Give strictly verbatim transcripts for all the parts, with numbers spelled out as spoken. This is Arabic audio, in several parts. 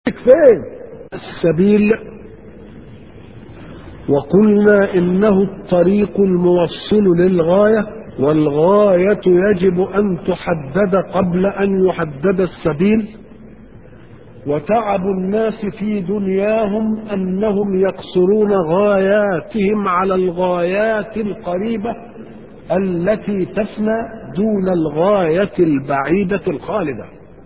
فين السبيل؟ وقلنا إنه الطريق الموصل للغاية، والغاية يجب أن تحدد قبل أن يحدد السبيل. وتعب الناس في دنياهم أنهم يقصرون غاياتهم على الغايات القريبة التي تفنى دون الغاية البعيدة الخالدة،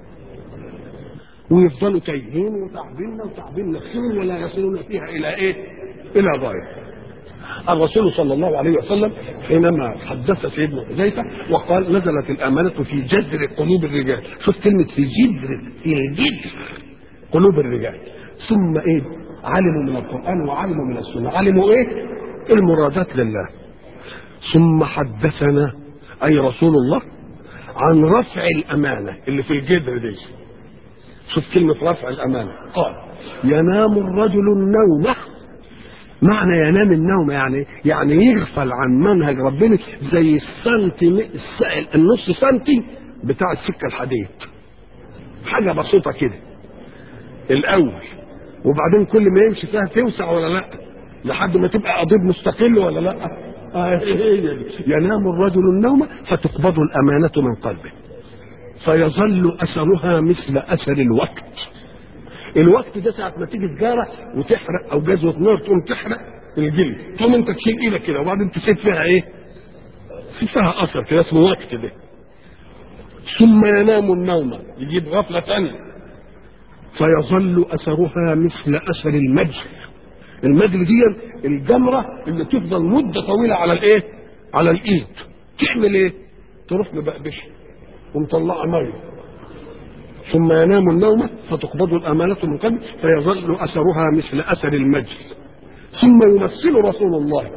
ويفضلوا تايهين وتعبين وتعبين نفسهم ولا يصلون فيها إلى إيه؟ إلى غاية. الرسول صلى الله عليه وسلم حينما حدث سيدنا حذيفة وقال نزلت الأمانة في جذر قلوب الرجال، شوف كلمة في جذر، في الجذر قلوب الرجال. ثم ايه؟ علموا من القرآن وعلموا من السنة، علموا ايه؟ المرادات لله. ثم حدثنا اي رسول الله عن رفع الأمانة اللي في الجذر دي. شوف كلمة رفع الأمانة، قال ينام الرجل النوم. معنى ينام النوم يعني يعني يغفل عن منهج ربنا زي السنتي النص سنتي بتاع السكة الحديد، حاجة بسيطة كده الأول، وبعدين كل ما يمشي فيها توسع ولا لا، لحد ما تبقى قضيب مستقل ولا لا. آه ينام الرجل النوم فتقبض الأمانة من قلبه فيظل أثرها مثل أثر الوقت. الوقت ده ساعة ما تيجي تجارة وتحرق أو جزوة نار تقوم تحرق الجلد، تقوم أنت تشيل إيدك كده وبعدين تسيب فيها إيه؟ تسيب فيها أثر كده اسمه وقت ده. ثم ينام النوم، يجيب غفلة ثانية فيظل أثرها مثل أثر المجل. المجل دي الجمرة اللي تفضل مدة طويلة على الإيه؟ على الإيد. تعمل إيه؟ تروح مبقبش ومطلعة مية. ثم ينام النوم فتقبض الأمانة من قلبه فيظل أثرها مثل أثر المجل. ثم يمثل رسول الله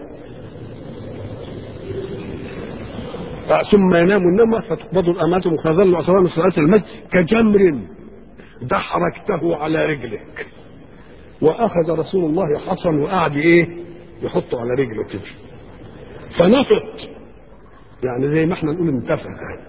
ثم ينام النوم فتقبض الأمانة من قلبه فيظل أثرها مثل أثر المجل كجمر دحرجته على رجلك. وأخذ رسول الله حصن وقعد إيه؟ يحطه على رجله كده فنفط، يعني زي ما احنا نقول انتفت،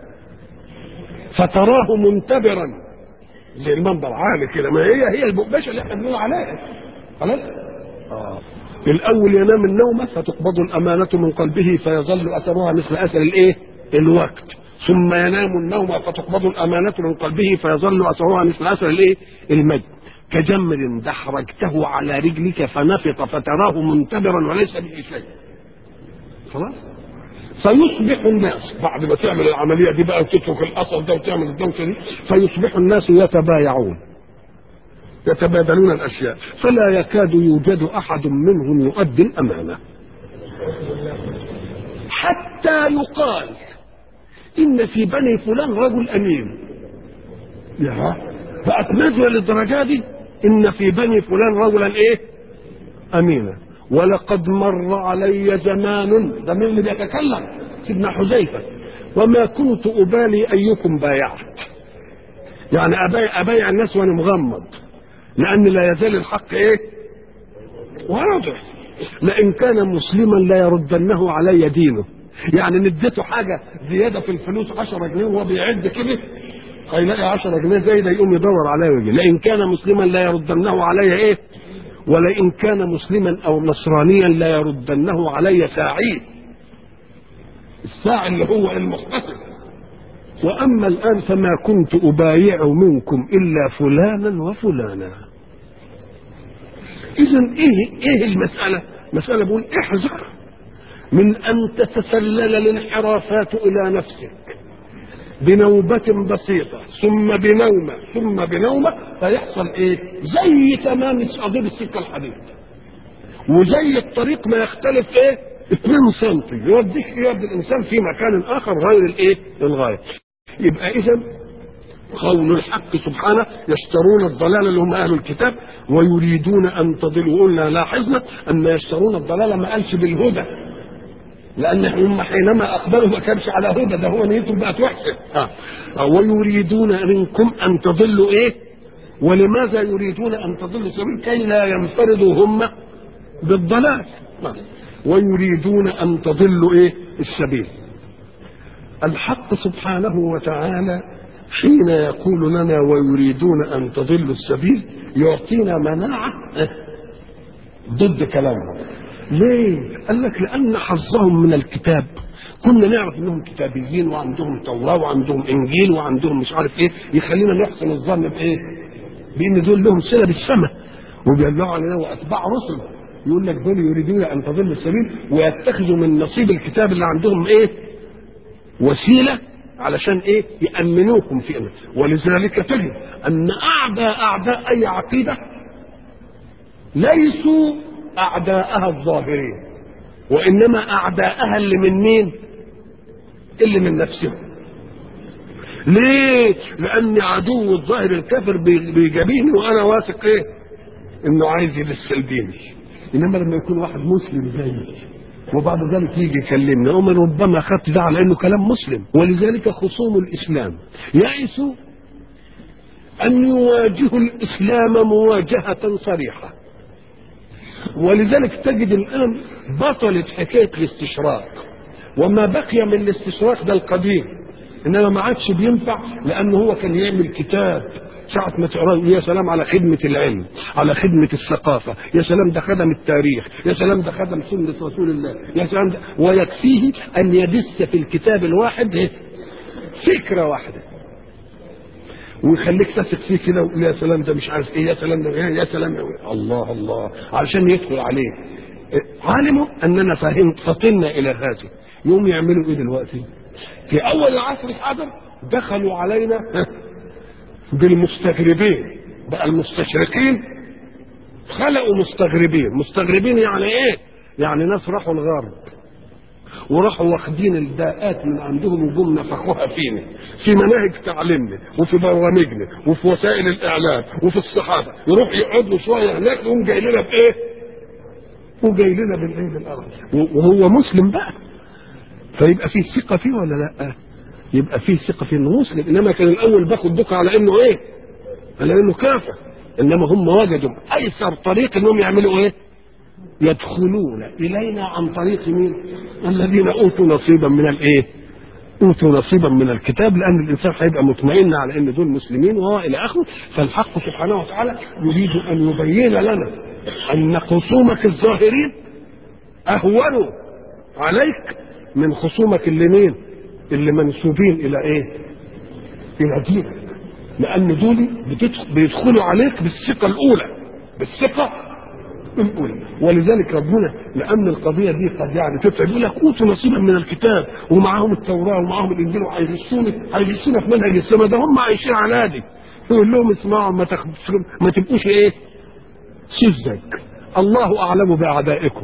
فتراه منتبرا زي المنبر عالي كده. ما هي هي البقبشه اللي احنا بنقول عليها خلاص. اه الاول ينام النوم فتقبض الامانه من قلبه فيظل اثرها مثل اثر الايه؟ الوقت. ثم ينام النوم فتقبض الامانه من قلبه فيظل اثرها مثل اثر الايه؟ المجد كجمر دحرجته على رجلك فنفط فتراه منتبرا وليس به شيء. خلاص. فيصبح الناس بعد ما تعمل العملية دي بقى وتترك الأصل ده وتعمل الدوشة دي، فيصبح الناس يتبايعون يتبادلون الأشياء، فلا يكاد يوجد أحد منهم يؤدي الأمانة، حتى يقال إن في بني فلان رجل أمين. يا بقت نزلة للدرجة دي، إن في بني فلان رجلا إيه؟ أمينا. ولقد مر علي زمان، ده مين اللي بيتكلم؟ سيدنا حذيفة. وما كنت أبالي أيكم بايعت، يعني أبايع, أبايع الناس وأنا مغمض، لأن لا يزال الحق إيه؟ واضح. لئن كان مسلما لا يردنه علي دينه، يعني نديته حاجة زيادة في الفلوس عشرة جنيه وهو بيعد كده هيلاقي عشرة جنيه زايدة يقوم يدور عليا ويجي. لئن كان مسلما لا يردنه علي إيه؟ ولئن كان مسلما او نصرانيا لا يردنه علي ساعي، الساعي اللي هو المحتسب. واما الان فما كنت ابايع منكم الا فلانا وفلانا. اذا ايه ايه المساله؟ مساله بقول احذر من ان تتسلل الانحرافات الى نفسك بنوبة بسيطة ثم بنومة ثم بنومة، فيحصل ايه؟ زي تمام قضيب السكة الحديد، وزي الطريق ما يختلف ايه؟ اثنين سنتي يوديك يودي الانسان في مكان اخر غير الايه؟ الغاية. يبقى اذا قول الحق سبحانه يشترون الضلال اللي هم اهل الكتاب ويريدون ان تضلوا. قلنا لاحظنا ان يشترون الضلال ما قالش بالهدى، لأن هم حينما أقبلوا ما كانش على هدى، ده هو نيتهم بقت وحشة. آه. ويريدون منكم أن تضلوا إيه؟ ولماذا يريدون أن تضلوا سبيل؟ كي لا ينفردوا هم بالضلال. آه. ويريدون أن تضلوا إيه؟ السبيل. الحق سبحانه وتعالى حين يقول لنا ويريدون أن تضلوا السبيل يعطينا مناعة ضد كلامهم. ليه؟ قال لك لأن حظهم من الكتاب كنا نعرف انهم كتابيين وعندهم توراة وعندهم انجيل وعندهم مش عارف ايه، يخلينا نحسن الظن بايه؟ بان دول لهم صله بالسماء وبيدلوا علينا واتباع رسل. يقول لك دول يريدون ان تضلوا السبيل ويتخذوا من نصيب الكتاب اللي عندهم ايه؟ وسيله علشان ايه؟ يامنوكم في امن. ولذلك تجد ان اعداء اعداء اي عقيده ليسوا اعداءها الظاهرين، وانما اعداءها اللي من مين؟ اللي من نفسهم. ليه؟ لان عدو الظاهر الكافر بيجابيني وانا واثق ايه؟ انه عايز يلسلبيني. انما لما يكون واحد مسلم زيي وبعد ذلك يجي يكلمني ومن ربما اخذت ده على انه كلام مسلم. ولذلك خصوم الاسلام يئسوا ان يواجهوا الاسلام مواجهه صريحه. ولذلك تجد الآن بطلت حكاية الاستشراق، وما بقي من الاستشراق ده القديم، إنما ما عادش بينفع، لأنه هو كان يعمل كتاب ساعة ما تقرأ يا سلام على خدمة العلم، على خدمة الثقافة، يا سلام ده خدم التاريخ، يا سلام ده خدم سنة رسول الله، يا سلام ده، ويكفيه أن يدس في الكتاب الواحد فكرة واحدة ويخليك تثق فيه كده ويقول يا سلام ده مش عارف ايه، يا سلام ده يا سلام ده الله الله علشان يدخل عليه. علموا اننا فهمت فطنا الى هذا. يوم يعملوا ايه دلوقتي؟ في اول العصر الحجر دخلوا علينا بالمستغربين، بقى المستشرقين خلقوا مستغربين. مستغربين يعني ايه؟ يعني ناس راحوا الغرب وراحوا واخدين الداءات من عندهم وجم نفخوها فينا في مناهج تعليمنا وفي برامجنا وفي وسائل الاعلام وفي الصحافه. يروح يقعدوا شويه هناك يقوم جاي لنا بايه؟ وجاي لنا بالايه؟ بالارض. وهو مسلم بقى، فيبقى فيه ثقه فيه ولا لا؟ يبقى فيه ثقه فيه انه مسلم. انما كان الاول باخد دكه على انه ايه؟ على انه كافر. انما هم وجدوا ايسر طريق انهم يعملوا ايه؟ يدخلون إلينا عن طريق مين؟ الذين أوتوا نصيبا من الإيه؟ أوتوا نصيبا من الكتاب، لأن الإنسان هيبقى مطمئن على أن دول مسلمين وهو إلى آخره. فالحق سبحانه وتعالى يريد أن يبين لنا أن خصومك الظاهرين أهونوا عليك من خصومك اللي مين؟ اللي منسوبين إلى إيه؟ إلى دينك. لأن دول بيدخلوا عليك بالثقة الأولى، بالثقة الأولى. ولذلك ربنا لأن القضية دي قد يعني تتعب يقول لك أوتوا نصيبا من الكتاب ومعاهم التوراة ومعاهم الإنجيل وهيغشونا هيغشونا في منهج السماء، ده هم عايشين على دي. يقول لهم اسمعوا ما تخ... ما تبقوش إيه؟ سذج، الله أعلم بأعدائكم.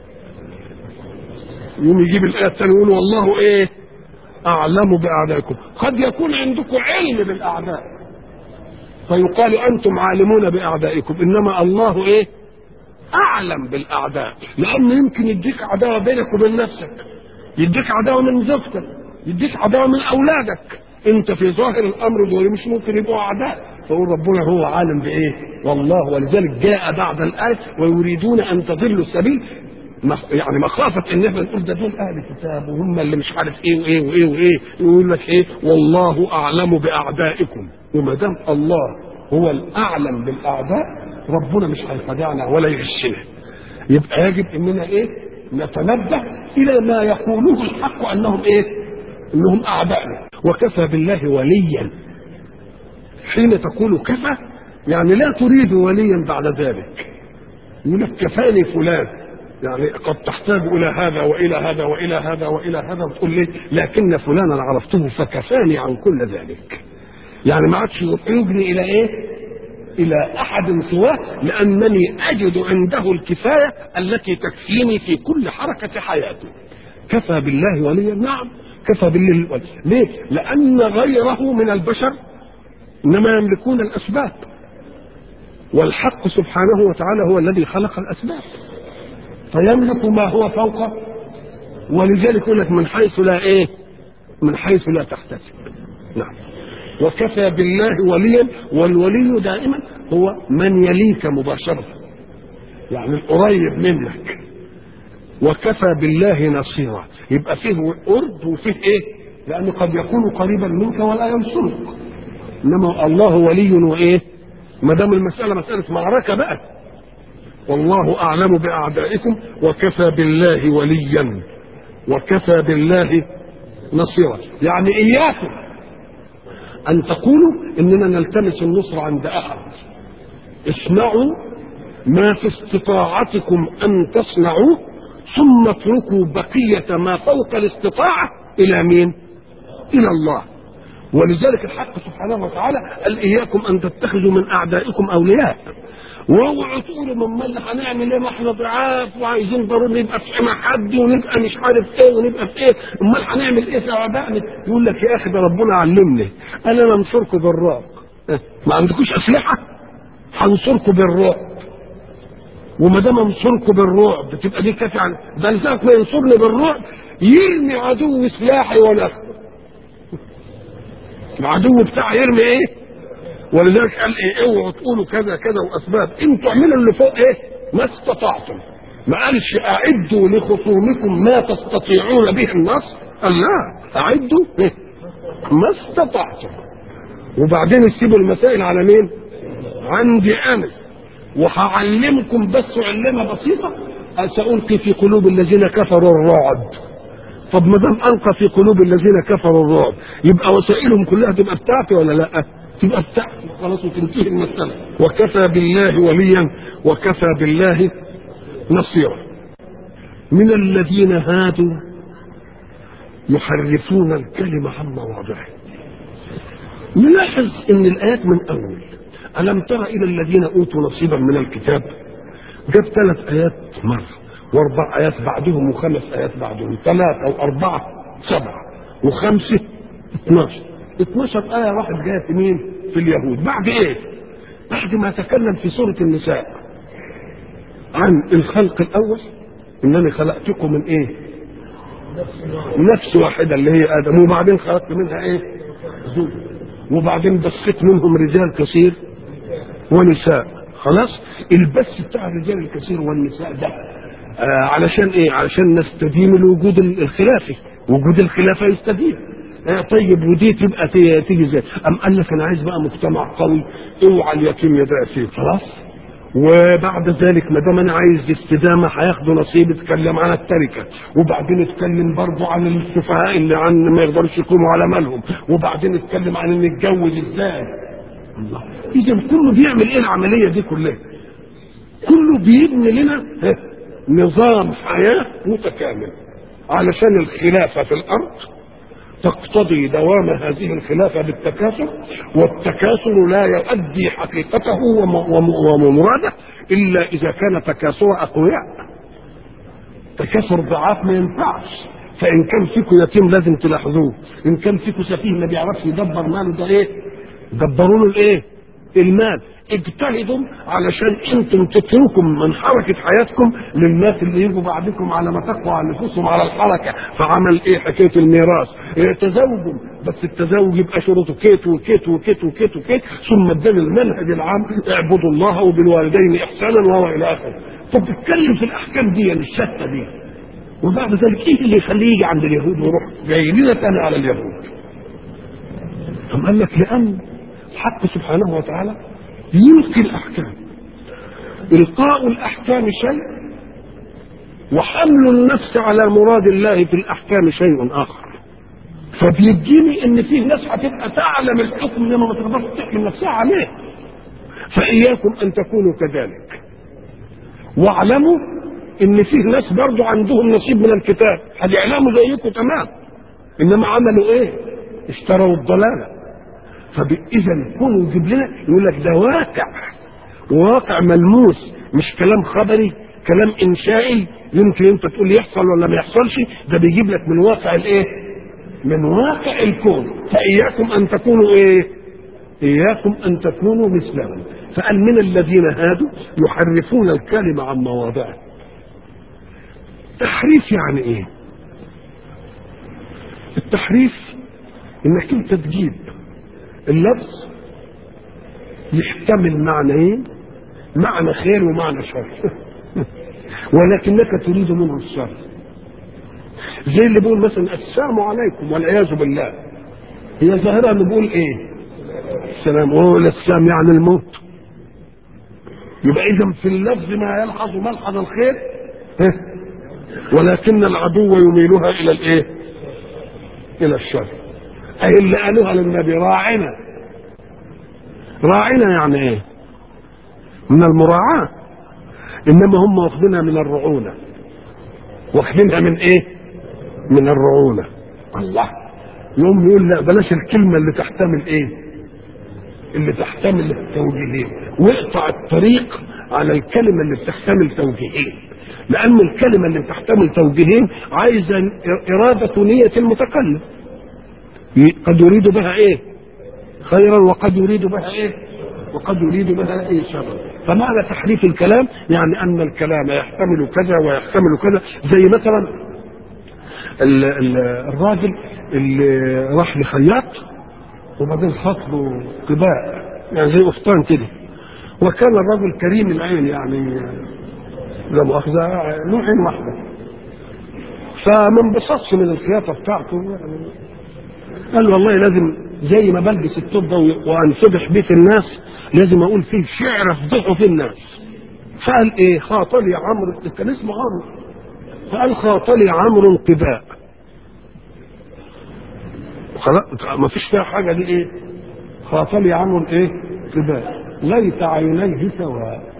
يوم يجيب الآية الثانية يقول والله إيه؟ أعلم بأعدائكم. قد يكون عندكم علم بالأعداء فيقال أنتم عالمون بأعدائكم، إنما الله إيه؟ أعلم بالأعداء. لأنه يمكن يديك عداوة بينك وبين نفسك، يديك عداوة من زوجتك، يديك عداوة من أولادك. أنت في ظاهر الأمر دول مش ممكن يبقوا أعداء، فقول ربنا هو عالم بإيه؟ والله. ولذلك جاء بعد الآية ويريدون أن تضلوا السبيل، يعني مخافة إن احنا نقول ده دول أهل كتاب وهم اللي مش عارف إيه وإيه وإيه وإيه. يقول لك إيه؟ والله أعلم بأعدائكم. وما دام الله هو الأعلم بالأعداء ربنا مش هيخدعنا ولا يغشنا. يبقى يجب اننا ايه؟ نتنبه الى ما يقوله الحق انهم ايه؟ انهم اعدائنا. وكفى بالله وليا. حين تقول كفى يعني لا تريد وليا بعد ذلك. يقول لك كفاني فلان، يعني قد تحتاج الى هذا والى هذا والى هذا والى هذا وتقول لي لكن فلانا عرفته فكفاني عن كل ذلك. يعني ما عادش يجني الى ايه؟ إلى أحد سواه، لأنني أجد عنده الكفاية التي تكفيني في كل حركة حياتي. كفى بالله وليا. نعم كفى بالله وليا. ليه؟ لأن غيره من البشر إنما يملكون الأسباب، والحق سبحانه وتعالى هو الذي خلق الأسباب فيملك ما هو فوقه. ولذلك يقول لك من حيث لا إيه؟ من حيث لا تحتسب. نعم. وكفى بالله وليا. والولي دائما هو من يليك مباشرة، يعني القريب منك. وكفى بالله نصيرا. يبقى فيه قرب وفيه ايه؟ لانه قد يكون قريبا منك ولا ينصرك، انما الله ولي وايه؟ ما دام المساله مساله معركه بقى. والله اعلم باعدائكم وكفى بالله وليا وكفى بالله نصيرا. يعني اياكم ان تقولوا اننا نلتمس النصر عند احد. اسمعوا ما في استطاعتكم ان تصنعوا ثم اتركوا بقيه ما فوق الاستطاعه الى مين؟ الى الله. ولذلك الحق سبحانه وتعالى قال اياكم ان تتخذوا من اعدائكم اولياء. واوعوا تقولوا من اللي هنعمل ايه؟ ما احنا ضعاف وعايزين ضروري نبقى في حمى حد ونبقى مش عارف ايه ونبقى في ايه، امال هنعمل ايه في اعدائنا؟ يقول لك يا اخي ده ربنا علمني انا ننصركم بالرعب. ما عندكوش اسلحه؟ هنصركم بالرعب. وما دام انصركم بالرعب تبقى دي كافيه عن ده. لذلك ما ينصرني بالرعب يرمي عدو سلاحي وانا العدو بتاعي يرمي ايه؟ ولذلك قال ايه؟ اوعوا تقولوا كذا كذا واسباب، انتوا اعملوا اللي فوق ايه؟ ما استطعتم. ما قالش اعدوا لخصومكم ما تستطيعون به النصر، قال لا اعدوا إيه؟ ما استطعتم. وبعدين تسيبوا المسائل على مين؟ عندي انا. وهعلمكم بس علمه بسيطه، سألقي في قلوب الذين كفروا الرعب. طب ما دام القى في قلوب الذين كفروا الرعب يبقى وسائلهم كلها تبقى بتاعتي ولا لا؟ تبقى بتاعتي خلاص وتنتهي المساله. وكفى بالله وليا وكفى بالله نصيرا. من الذين هادوا يحرفون الكلمه عن مواضعه. نلاحظ ان الايات من اول الم تر الى الذين اوتوا نصيبا من الكتاب، جاب ثلاث ايات مره واربع ايات بعدهم وخمس ايات بعدهم، ثلاثه واربعه سبعه وخمسه اثناشر. اثناشر ايه واحد جايه في مين؟ في اليهود. بعد ايه؟ بعد ما تكلم في سوره النساء عن الخلق الاول، انني خلقتكم من ايه؟ نفس واحده اللي هي ادم، وبعدين خلقت منها ايه؟ زوج، وبعدين بثت منهم رجال كثير ونساء. خلاص البث بتاع الرجال الكثير والنساء ده آه علشان ايه؟ علشان نستديم الوجود الخلافي، وجود الخلافه يستديم. آه طيب ودي تبقى تيجي ازاي؟ ام قال لك انا عايز بقى مجتمع قوي، اوعى اليتيم يضيع فيه. خلاص وبعد ذلك ما دام انا عايز استدامه هياخدوا نصيب. اتكلم عن التركه، وبعدين اتكلم برضه عن السفهاء اللي عن ما يقدرش يقوموا على مالهم، وبعدين اتكلم عن ان نتجوز ازاي. الله، اذا كله بيعمل ايه العمليه دي كلها؟ كله بيبني لنا نظام حياه متكامل علشان الخلافه في الارض تقتضي دوام هذه الخلافه بالتكاثر، والتكاثر لا يؤدي حقيقته ومراده الا اذا كان تكاثر اقوياء. تكاثر ضعاف ما ينفعش. فان كان فيكم يتيم لازم تلاحظوه، ان كان فيكم سفيه ما بيعرفش يدبر ماله ده ايه؟ دبروا له الايه؟ المال. اجتهدوا علشان انتم تتركوا من حركه حياتكم للناس اللي يجوا بعدكم على ما تقوى على نفوسهم على الحركه. فعمل ايه؟ حكايه الميراث. إيه؟ تزوجوا، بس التزوج يبقى شروطه كيت وكيت وكيت وكيت وكيت، ثم اداني المنهج العام اعبدوا الله وبالوالدين احسانا وهو الى اخره. طب تتكلم في الاحكام دي الشتى دي، وبعد ذلك ايه اللي يخليه يجي عند اليهود ويروح جاي لنا تاني على اليهود؟ ثم قال لك لان الحق سبحانه وتعالى يلقي الاحكام. القاء الاحكام شيء، وحمل النفس على مراد الله في الاحكام شيء اخر. فبيديني ان فيه ناس هتبقى تعلم الحكم لما ما تقدرش تحمل نفسها عليه. فاياكم ان تكونوا كذلك، واعلموا ان فيه ناس برضو عندهم نصيب من الكتاب هيعلموا زيكم تمام، انما عملوا ايه؟ اشتروا الضلاله. فاذا كونوا يجيب لنا يقول لك ده واقع، واقع ملموس، مش كلام خبري كلام انشائي يمكن انت تقول يحصل ولا ما يحصلش. ده بيجيب لك من واقع الايه؟ من واقع الكون. فاياكم ان تكونوا ايه؟ اياكم ان تكونوا مثلهم. فقال من الذين هادوا يحرفون الكلمه عن مواضعه. تحريف يعني ايه؟ التحريف انك انت تجيب اللفظ يحتمل معنيين، معنى خير ومعنى شر ولكنك تريد منه الشر. زي اللي بيقول مثلا السلام عليكم والعياذ بالله، هي ظاهرة انه بيقول ايه؟ السلام، وهو السلام يعني الموت. يبقى اذا في اللفظ ما يلحظ ملحظ الخير، ولكن العدو يميلها الى الايه؟ الى الشر. اي اللي قالوها للنبي راعنا. راعنا يعني ايه؟ من المراعاة، انما هم واخدينها من الرعونة. واخدينها من ايه؟ من الرعونة. الله يوم يقول لا بلاش الكلمة اللي تحتمل ايه؟ اللي تحتمل التوجيهين، واقطع الطريق على الكلمة اللي بتحتمل توجيهين، لأن الكلمة اللي بتحتمل توجيهين عايزة إرادة نية المتكلم، قد يريد بها ايه؟ خيرا، وقد يريد بها ايه؟ وقد يريد بها ايه؟ شرا. فمعنى تحريف الكلام يعني ان الكلام يحتمل كذا ويحتمل كذا. زي مثلا ال ال الراجل اللي راح لخياط وبعدين خط له قباء يعني زي قفطان كده، وكان الرجل كريم العين يعني لا مؤاخذة له عين واحدة، فما انبسطش من الخياطة بتاعته يعني، قال والله لازم زي ما بلبس التوب ده وانفضح بيه في الناس لازم اقول فيه شعر افضحه في الناس. فقال ايه؟ خاطلي عمرو، كان اسمه عمرو، فقال خاطلي عمرو قباء. خلاص ما فيش فيها حاجه دي ايه؟ خاطلي عمرو ايه؟ قباء ليت عينيه سواء.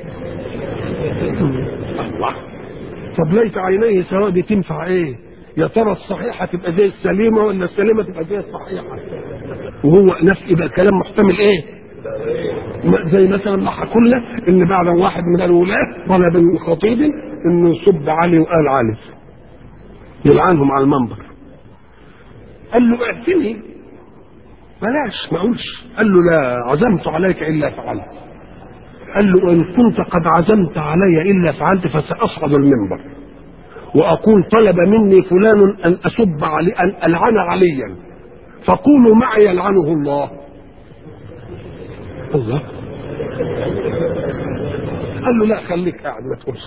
الله، طب ليت عينيه سواء دي تنفع ايه؟ يا ترى الصحيحه تبقى زي السليمه ولا السليمه تبقى زي الصحيحه؟ وهو نفس يبقى كلام محتمل ايه؟ زي مثلا ما حكوا لنا ان بعد واحد من الولاة طلب من خطيب انه يسب علي وقال علي يلعنهم على المنبر، قال له اعتني بلاش ما اقولش، قال له لا عزمت عليك الا فعلت، قال له ان كنت قد عزمت علي الا فعلت فساصعد المنبر واقول طلب مني فلان ان اسب علي ان العن عليا فقولوا معي يلعنه الله. الله قال له لا خليك قاعد ما تقولش،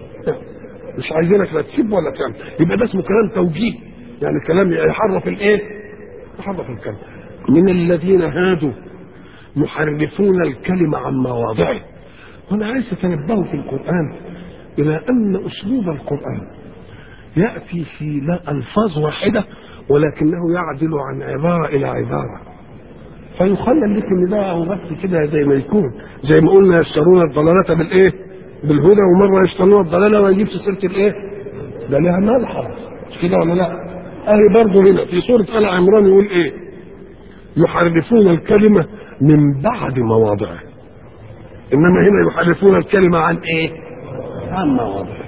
مش عايزينك لا تسيب ولا تعمل. يبقى ده اسمه كلام توجيه، يعني كلام يحرف الايه؟ يحرف الكلام. من الذين هادوا يحرفون الكلمة عن مواضعه. هنا عايز تنبهوا في القرآن إلى أن أسلوب القرآن يأتي في لا ألفاظ واحدة ولكنه يعدل عن عبارة إلى عبارة، فيخلل لك ان ده هو بس كده زي ما يكون، زي ما قلنا يشترون الضلالة بالايه؟ بالهدى، ومره يشترون الضلالة ويجيب في سيره الايه؟ ده لها ملحظ مش كده ولا لا؟ اهي برضه هنا في سوره ال عمران يقول ايه؟ يحرفون الكلمة من بعد مواضعه، انما هنا يحرفون الكلمة عن ايه؟ عن مواضعه.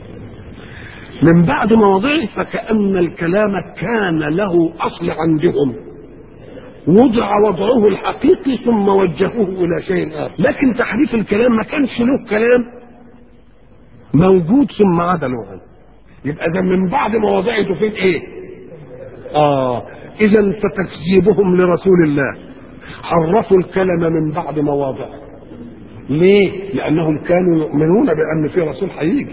من بعد مواضعه فكأن الكلام كان له اصل عندهم وضع وضعه الحقيقي ثم وجهوه الى شيء اخر، لكن تحريف الكلام ما كانش له كلام موجود ثم عدلوا عنه، يبقى ده من بعد مواضعه تفيد ايه؟ اه اذا فتكذيبهم لرسول الله حرفوا الكلمه من بعد مواضعه. ليه؟ لانهم كانوا يؤمنون بان في رسول هيجي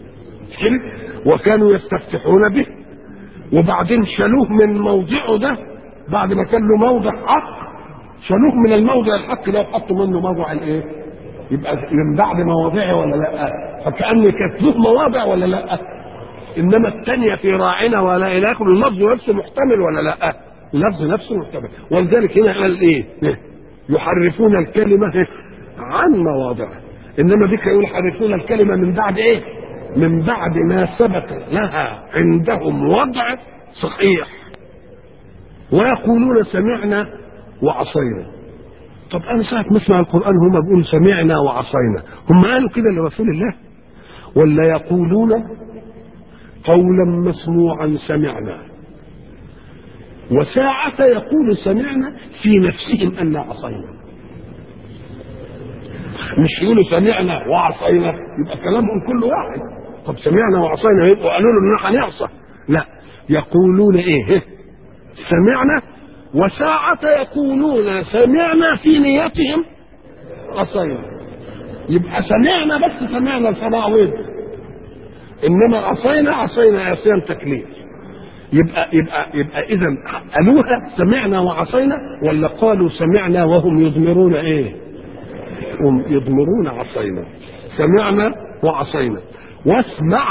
وكانوا يستفتحون به، وبعدين شالوه من موضعه ده بعد ما كان له موضع حق، شالوه من الموضع الحق ده وحطوا منه موضع الايه؟ يبقى من بعد مواضعه ولا لا؟ فكأن كانت له مواضع ولا لا؟ انما الثانيه في راعنا ولا الهكم اللفظ نفسه محتمل ولا لا؟ اللفظ نفسه محتمل، ولذلك هنا قال ايه؟ يحرفون الكلمه عن مواضعه، انما بك يقول يحرفون الكلمه من بعد ايه؟ من بعد ما ثبت لها عندهم وضع صحيح، ويقولون سمعنا وعصينا. طب انا ساعه ما اسمع القران هم بيقولوا سمعنا وعصينا، هم قالوا كده لرسول الله ولا يقولون قولا مسموعا سمعنا؟ وساعة يقول سمعنا في نفسهم ان عصينا، مش يقولوا سمعنا وعصينا يبقى كلامهم كل واحد. طب سمعنا وعصينا يبقوا قالوا له ان هنعصى؟ لا، يقولون ايه؟ سمعنا، وساعة يقولون سمعنا في نيتهم عصينا. يبقى سمعنا بس سمعنا الفضاء وين، انما عصينا عصينا عصيان تكليف. يبقى يبقى يبقى اذا قالوها سمعنا وعصينا، ولا قالوا سمعنا وهم يضمرون ايه؟ هم يضمرون عصينا. سمعنا وعصينا. واسمع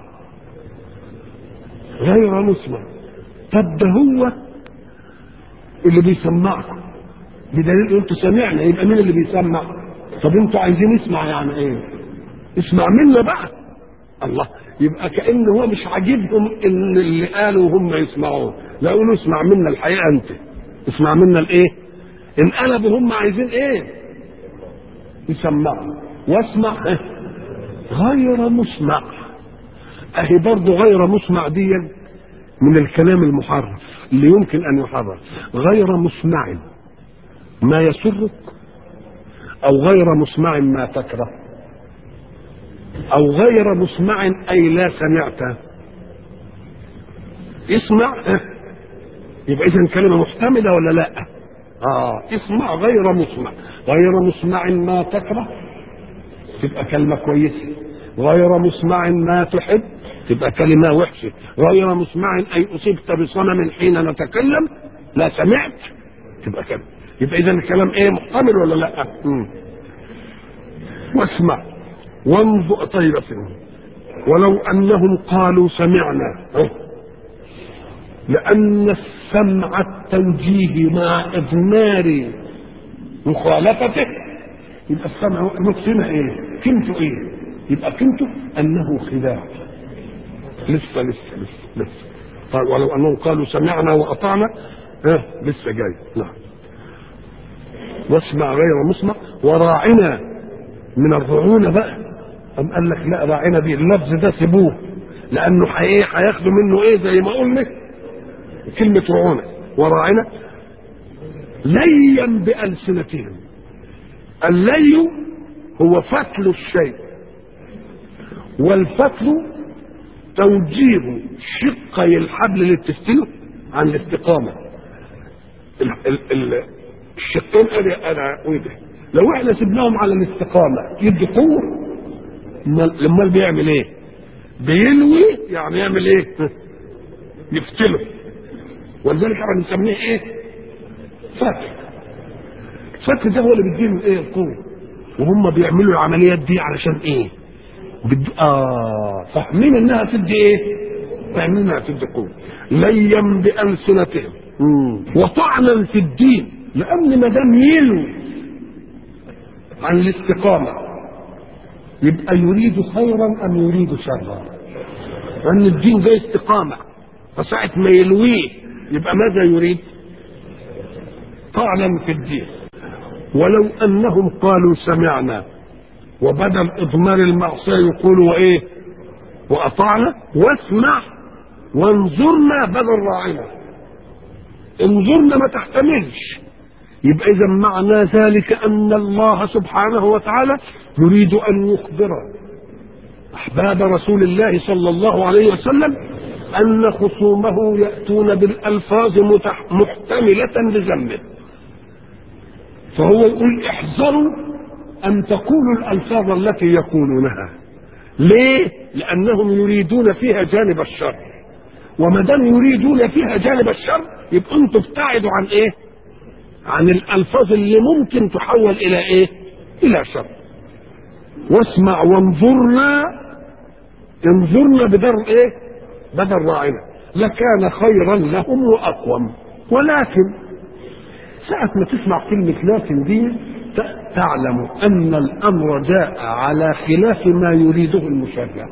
غير مسمع. طب ده هو اللي بيسمعكم، بدليل انتوا سمعنا، يبقى مين اللي بيسمع؟ طب انتوا عايزين نسمع يعني ايه؟ اسمع منا بقى. الله، يبقى كأن هو مش عاجبهم ان اللي قالوا هم يسمعون، لا يقولوا اسمع منا الحقيقه، انت اسمع منا الايه؟ انقلبوا هم عايزين ايه؟ يسمعوا. واسمع إيه؟ غير مسمع. اهي برضه غير مسمع دي من الكلام المحرف اللي يمكن ان يحرف. غير مسمع ما يسرك، او غير مسمع ما تكره، او غير مسمع اي لا سمعت. اسمع إيه؟ يبقى اذا كلمه محتمله ولا لا؟ اه اسمع غير مسمع. غير مسمع ما تكره تبقى كلمه كويسه. غير مسمع ما تحب تبقى كلمه وحشه. غير مسمع اي اصبت بصنم حين نتكلم لا سمعت تبقى كلمه. يبقى اذا الكلام ايه؟ محتمل ولا لا؟ مم. واسمع وانظر. طيب ولو انهم قالوا سمعنا، لان السمع التوجيه مع اضمار مخالفته، يبقى السمع نقصنا ايه؟ قيمته ايه؟ يبقى قيمته انه خداع. لسه لسه لسه لسه. طيب ولو انهم قالوا سمعنا واطعنا، ها لسه جاي. نعم. واسمع غير مسمع وراعنا من الرعونه بقى. أم قال لك لا، راعنا دي اللفظ ده سيبوه، لانه حقيقي هياخدوا منه ايه؟ زي ما قلنا كلمه رعونه. وراعنا ليا بألسنتهم. اللي هو فتل الشيء، والفتل توجيه شقي الحبل اللي بتفتله عن الاستقامه. ال ال ال الشقين انا انا وده لو احنا سيبناهم على الاستقامه يدي قوه. لما بيعمل ايه؟ بيلوي، يعني يعمل ايه؟ يفتله. ولذلك احنا بنسميه ايه؟ فتل. الفتل ده هو اللي بيديهم ايه؟ القوه. وهم بيعملوا العمليات دي علشان ايه؟ بد... اه فاهمين انها تدي ايه؟ فاهمين انها تدي قوه. ليا بألسنتهم وطعنا في الدين، لان ما دام يلوي عن الاستقامه يبقى يريد خيرا ام يريد شرا؟ لان الدين ده استقامه، فساعه ما يلويه يبقى ماذا يريد؟ طعنا في الدين. ولو انهم قالوا سمعنا، وبدل اضمار المعصيه يقولوا وايه؟ واطعنا. واسمع وانظرنا بدل راعنا. انظرنا ما تحتملش. يبقى اذا معنى ذلك ان الله سبحانه وتعالى يريد ان يخبر احباب رسول الله صلى الله عليه وسلم ان خصومه ياتون بالالفاظ محتمله لذنبه، فهو يقول احذروا ان تقولوا الالفاظ التي يقولونها. ليه؟ لانهم يريدون فيها جانب الشر، وما دام يريدون فيها جانب الشر يبقى انتم ابتعدوا عن ايه؟ عن الالفاظ اللي ممكن تحول الى ايه؟ الى شر. واسمع وانظرنا. انظرنا بدل ايه؟ بدل راعنا. لكان خيرا لهم واقوم. ولكن ساعة ما تسمع كلمة لكن دي تعلم ان الامر جاء على خلاف ما يريده المشرع.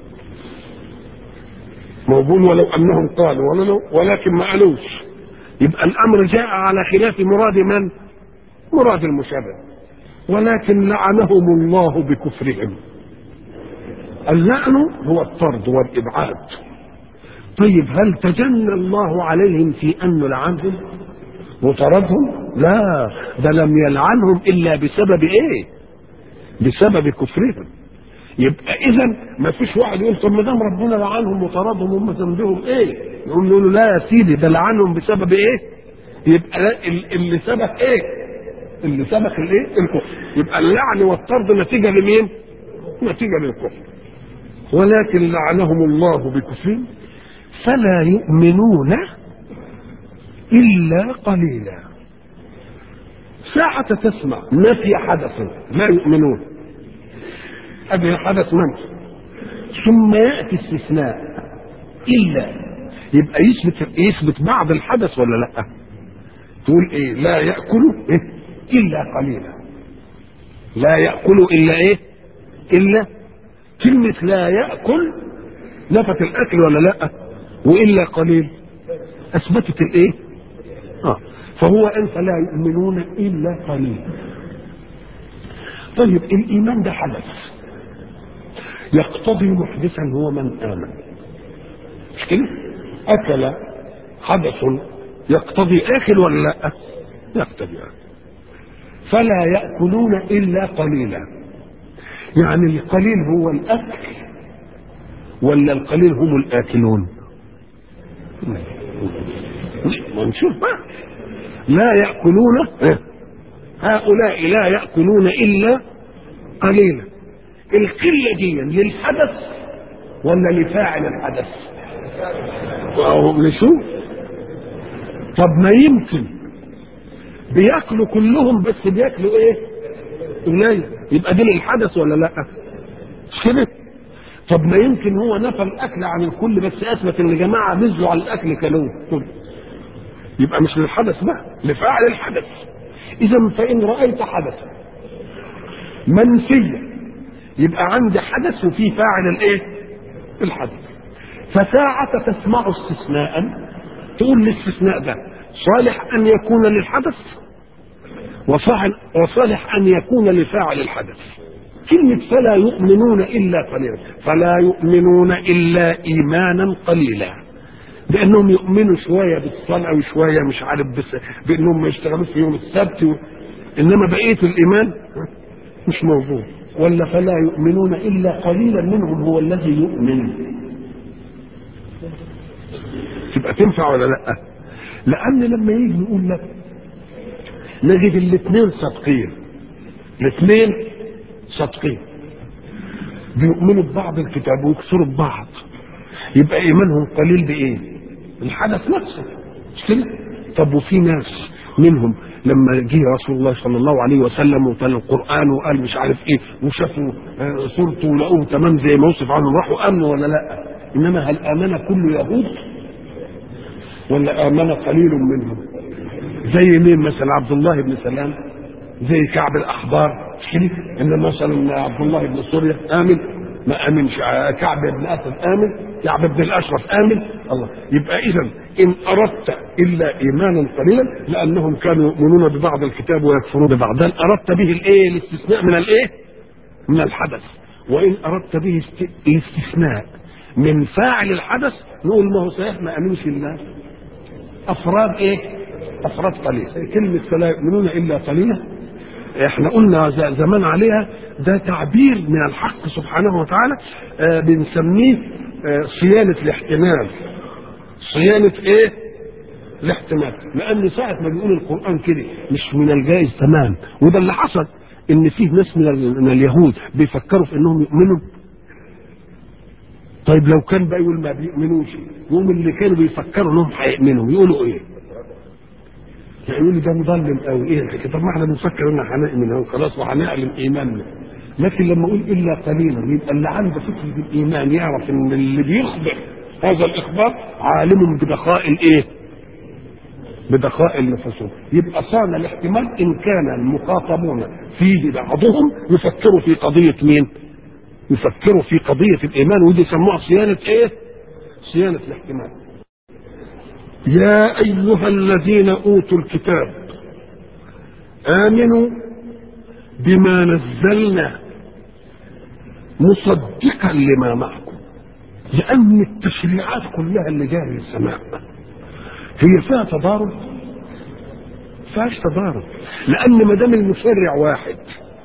موجود ولو انهم قالوا ولكن ما قالوش، يبقى الامر جاء على خلاف مراد من؟ مراد المشرع. ولكن لعنهم الله بكفرهم. اللعن هو الطرد والابعاد. طيب هل تجنى الله عليهم في ان لعنهم وطردهم؟ لا، ده لم يلعنهم الا بسبب ايه؟ بسبب كفرهم. يبقى اذا ما فيش واحد يقول طب ما دام ربنا لعنهم وطردهم هم ذنبهم ايه؟ يقول له لا يا سيدي، ده لعنهم بسبب ايه؟ يبقى اللي سبق ايه؟ اللي سبق الايه؟ الكفر. يبقى اللعن والطرد نتيجه لمين؟ نتيجه للكفر. ولكن لعنهم الله بكفرهم فلا يؤمنون إلا قليلا. ساعة تسمع نفي حدث لا يؤمنون، هذا حدث منفي، ثم يأتي استثناء إلا، يبقى يثبت يثبت بعض الحدث ولا لا؟ تقول إيه؟ لا يأكل إيه؟ إلا قليلا. لا يأكل إلا إيه؟ إلا كلمة لا يأكل نفت الأكل ولا لا؟ وإلا قليل أثبتت الإيه؟ آه. فهو أنت لا يؤمنون إلا قليل. طيب الإيمان ده حدث يقتضي محدثا هو من آمن، مش كده؟ أكل حدث يقتضي آكل ولا لا؟ يقتضي آكل. فلا يأكلون إلا قليلا، يعني القليل هو الأكل ولا القليل هم الآكلون؟ ونشوف بقى. لا يأكلون، هؤلاء لا يأكلون إلا قليلا. القلة دي للحدث ولا لفاعل الحدث؟ نشوف. طب ما يمكن بياكلوا كلهم بس بياكلوا ايه؟ قليل، يبقى دي للحدث ولا لا؟ مش كده؟ طب ما يمكن هو نفى الاكل عن الكل بس اثبت ان جماعه نزلوا على الاكل كلوه، يبقى مش للحدث بقى، لفاعل الحدث. اذا فان رايت حدثا منفيا يبقى عندي حدث وفي فاعل الايه؟ الحدث. فساعة تسمع استثناء تقول الاستثناء ده صالح ان يكون للحدث وصالح ان يكون لفاعل الحدث. كلمة فلا يؤمنون الا قليلا، فلا يؤمنون الا ايمانا قليلا، بانهم يؤمنوا شوية بالصلاة وشوية مش عارف بس بانهم ما يشتغلوش في يوم السبت و... انما بقية الايمان مش موجود. ولا فلا يؤمنون الا قليلا منهم هو الذي يؤمن، تبقى تنفع ولا لا؟ لان لما يجي يقول لك نجد الاثنين صادقين، الاثنين صادقين بيؤمنوا ببعض الكتاب ويكسروا ببعض، يبقى ايمانهم قليل بايه؟ الحدث نفسه، مش كده؟ طب وفي ناس منهم لما جه رسول الله صلى الله عليه وسلم وتلا القران وقال مش عارف ايه وشافوا صورته ولقوه تمام زي ما وصف عنه راحوا امنوا ولا لا؟ انما هل امن كل يهود ولا امن قليل منهم؟ زي مين مثلا؟ عبد الله بن سلام، زي كعب الاحبار، ان مثلا عبد الله بن سوريا امن ما امنش، كعب بن اسد امن، كعب بن الاشرف امن. الله، يبقى اذا ان اردت الا ايمانا قليلا لانهم كانوا يؤمنون ببعض الكتاب ويكفرون ببعض، ده اردت به الايه؟ الاستثناء من الايه؟ من الحدث. وان اردت به الاستثناء من فاعل الحدث نقول ما هو صحيح ما امنش الله افراد ايه؟ افراد قليل. كلمه فلا يؤمنون الا قليلا احنا قلنا زمان عليها، ده تعبير من الحق سبحانه وتعالى، آه بنسميه آه صيانه الاحتمال. صيانه ايه؟ الاحتمال. لان ساعه ما بيقول القران كده مش من الجائز تمام، وده اللي حصل ان فيه ناس من, من اليهود بيفكروا في انهم يؤمنوا. طيب لو كان بقى يقول ما بيؤمنوش، يقوم اللي كانوا بيفكروا انهم هيؤمنوا يقولوا ايه؟ يقولوا ده مضلل قوي ايه الحكايه؟ طب ما احنا بنفكر ان هنؤمن اهو خلاص وهنعلم ايماننا. لكن لما اقول الا قليلا يبقى اللي عنده فكره الايمان يعرف ان اللي بيخبر هذا الاخبار عالم بدقاء الايه؟ بدقاء النفوس. يبقى صان الاحتمال ان كان المخاطبون فيه بعضهم يفكروا في قضيه مين؟ يفكروا في قضيه الايمان، ودي يسموها صيانه ايه؟ صيانه الاحتمال. يا أيها الذين أوتوا الكتاب آمنوا بما نزلنا مصدقا لما معكم، لأن التشريعات كلها اللي جايه من السماء هي فيها تضارب؟ فيهاش تضارب، لأن ما دام المشرع واحد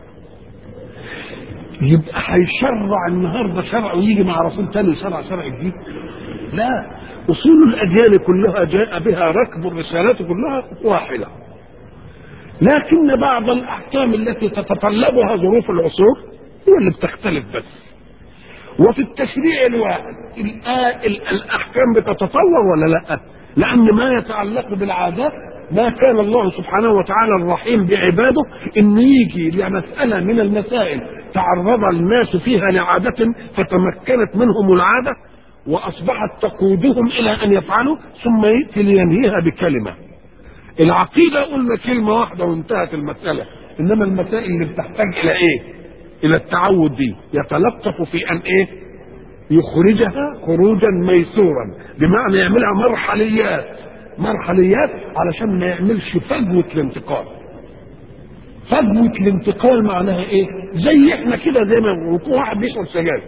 يبقى هيشرع النهارده شرع ويجي مع رسول تاني يشرع شرع جديد؟ لا، أصول الأديان كلها جاء بها ركب الرسالات كلها واحدة، لكن بعض الأحكام التي تتطلبها ظروف العصور هي اللي بتختلف بس. وفي التشريع الواحد الأحكام بتتطور ولا لا؟ لأن ما يتعلق بالعادات ما كان الله سبحانه وتعالى الرحيم بعباده إن يجي لمسألة من المسائل تعرض الناس فيها لعادة فتمكنت منهم العادة وأصبحت تقودهم إلى أن يفعلوا ثم يأتي لينهيها بكلمة. العقيدة قلنا كلمة واحدة وانتهت المسألة، إنما المسائل اللي بتحتاج إلى إيه؟ إلى التعود دي يتلطف في أن إيه؟ يخرجها خروجا ميسورا، بمعنى يعملها مرحليات مرحليات علشان ما يعملش فجوة الانتقال. فجوة الانتقال معناها ايه؟ زي احنا كده، زي ما يكون واحد بيشرب سجاير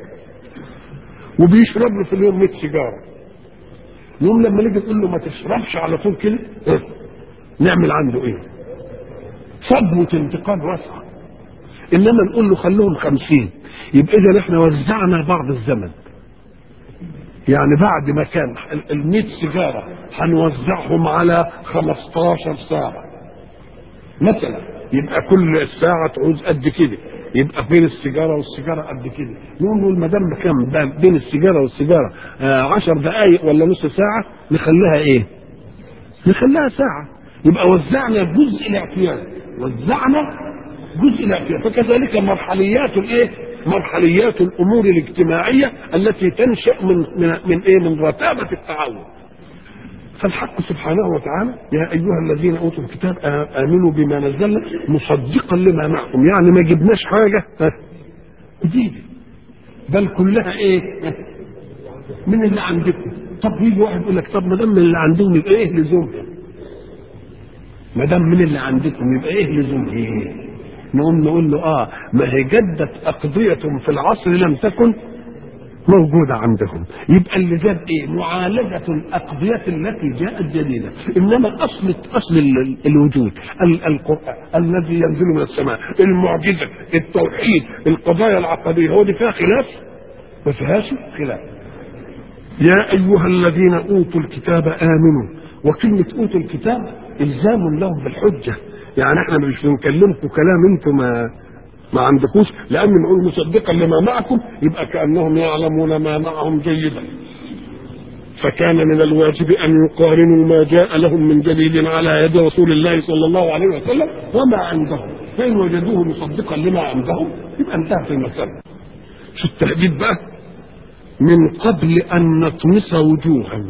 وبيشرب له في اليوم مية سيجاره، يوم لما نيجي نقول له ما تشربش على طول كده نعمل عنده ايه؟ فجوة انتقال واسعة. انما نقول له خلوهم خمسين، يبقى اذا احنا وزعنا بعض الزمن، يعني بعد ما كان المية سيجاره هنوزعهم على خمستاشر ساعة مثلا، يبقى كل ساعة تعوز قد كده، يبقى بين السيجاره والسيجاره قد كده. نقول ما دام كام بين السيجاره والسيجاره آه عشر دقائق ولا نص ساعه، نخليها ايه؟ نخليها ساعه. يبقى وزعنا جزء الاعتياد، وزعنا جزء الاعتياد. فكذلك مرحليات الايه؟ مرحليات الامور الاجتماعيه التي تنشا من من, من ايه؟ من رتابه التعاون. فالحق سبحانه وتعالى يا ايها الذين اوتوا الكتاب امنوا بما نزلنا مصدقا لما معكم، يعني ما جبناش حاجه جديده بل كلها ايه؟ من اللي عندكم. طب يجي واحد يقول لك طب ما دام من اللي عندهم يبقى ايه لزومها؟ ما دام من اللي عندكم يبقى ايه لزومها؟ ايه؟ نقوم نقول له اه ما هي جدت اقضيه في العصر لم تكن موجودة عندهم. يبقى اللي جاب ايه؟ معالجة الأقضية التي جاءت جديدة. إنما أصل أصل الوجود القرآن الذي ينزل من السماء، المعجزة، التوحيد، القضايا العقدية، هو دي فيها خلاف؟ ما فيهاش خلاف. يا أيها الذين أوتوا الكتاب آمنوا، وكلمة أوتوا الكتاب إلزام لهم بالحجة، يعني احنا مش بنكلمكم كلام انتم ما ما عندكوش، لأن نقول مصدقا لما معكم يبقى كأنهم يعلمون ما معهم جيدا، فكان من الواجب أن يقارنوا ما جاء لهم من دليل على يد رسول الله صلى الله عليه وسلم وما عندهم، فإن وجدوه مصدقا لما عندهم يبقى انتهت المسألة. شو التهديد بقى؟ من قبل أن نطمس وجوها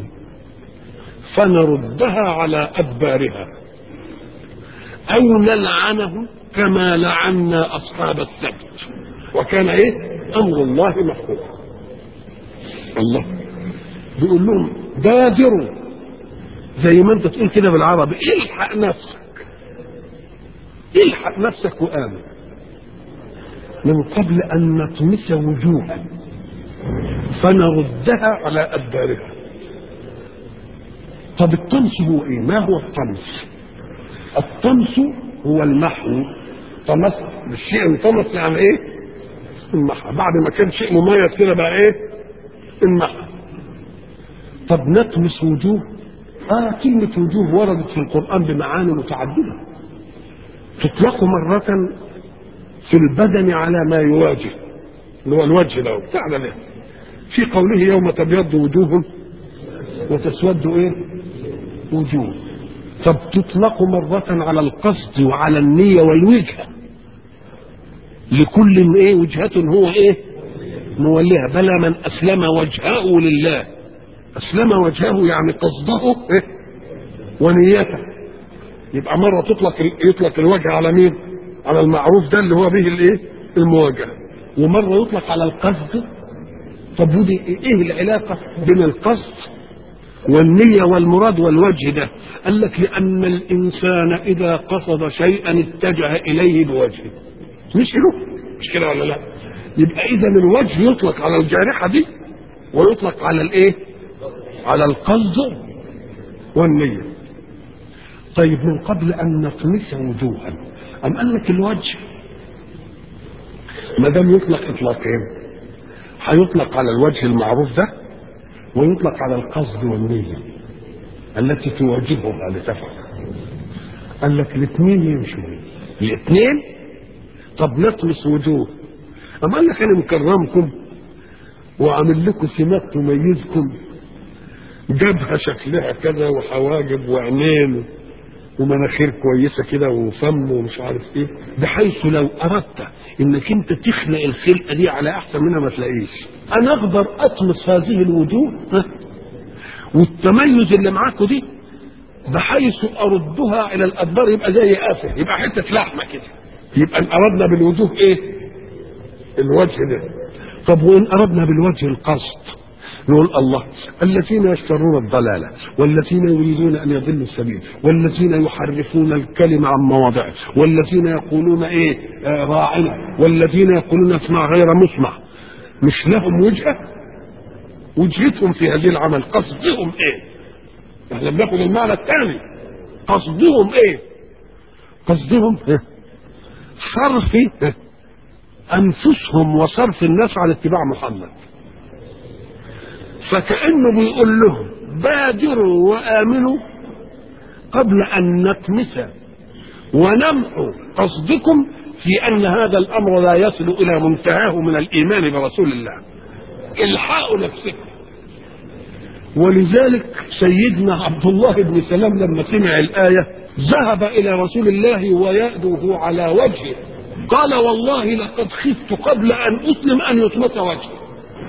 فنردها على أدبارها أو نلعنهم كما لعنا أصحاب السبت وكان إيه؟ أمر الله مفعولا. الله بيقول لهم بادروا، زي ما أنت تقول كده بالعربي، الحق نفسك، الحق نفسك وآمن. من قبل أن نطمس وجوها فنردها على أدبارها. طب الطمس هو إيه؟ ما هو الطمس؟ الطمس هو المحو. طمس بالشيء انطمس يعني ايه؟ المحو. بعد ما كان شيء مميز كده بقى ايه؟ المحو. طب نطمس وجوه، اه كلمة وجوه وردت في القرآن بمعاني متعددة، تطلق مرة في البدن على ما يواجه، اللي هو الوجه ده بتاعنا ده، في قوله يوم تبيض وجوه وتسود ايه؟ وجوه. طب تطلق مرة على القصد وعلى النية والوجهة، لكل ايه وجهة هو ايه؟ موليها. بلى من اسلم وجهه لله، اسلم وجهه يعني قصده ايه؟ ونيته. يبقى مرة تطلق يطلق الوجه على مين؟ على المعروف ده اللي هو به الايه؟ المواجهة. ومرة يطلق على القصد. طب ودي ايه العلاقة بين القصد والنية والمراد والوجه ده؟ قال لك لأن الإنسان إذا قصد شيئا اتجه إليه بوجهه، مش له، مش كده ولا لا؟ يبقى إذا الوجه يطلق على الجارحة دي ويطلق على الإيه؟ على القصد والنية. طيب من قبل أن نطمس وجوها، أم قال لك الوجه ما دام يطلق إطلاقين هيطلق على الوجه المعروف ده ويطلق على القصد والنية التي تواجهها لتفعل. قال لك الاثنين يمشوا، الاثنين. طب نطمس وجوه، أما قال لك أنا مكرمكم وعامل لكم سمات تميزكم، جبهه شكلها كذا وحواجب وعينين ومناخير كويسه كده وفم ومش عارف ايه، بحيث لو اردت انك انت تخلق الخلقه دي على احسن منها ما تلاقيش. انا اقدر اطمس هذه الوجوه والتميز اللي معاكم دي بحيث اردها الى الادبار يبقى زي قافه، يبقى حته لحمه كده، يبقى ان اردنا بالوجوه ايه؟ الوجه ده. طب وان اردنا بالوجه القصد نقول الله الذين يشترون الضلاله والذين يريدون ان يضلوا السبيل والذين يحرفون الكلم عن مواضعه والذين يقولون ايه آه راعنا والذين يقولون اسمع غير مسمع، مش لهم وجهه؟ وجهتهم في هذه العمل قصدهم ايه؟ احنا بناخد المعنى الثاني، قصدهم ايه؟ قصدهم إيه؟ صرف إيه؟ انفسهم وصرف الناس على اتباع محمد. فكأنه بيقول لهم بادروا وآمنوا قبل أن نطمس ونمحو قصدكم في أن هذا الأمر لا يصل إلى منتهاه من الإيمان برسول الله. الحقوا نفسكم. ولذلك سيدنا عبد الله بن سلام لما سمع الآية ذهب إلى رسول الله ويأدوه على وجهه، قال والله لقد خفت قبل أن أسلم أن يطمس وجهي.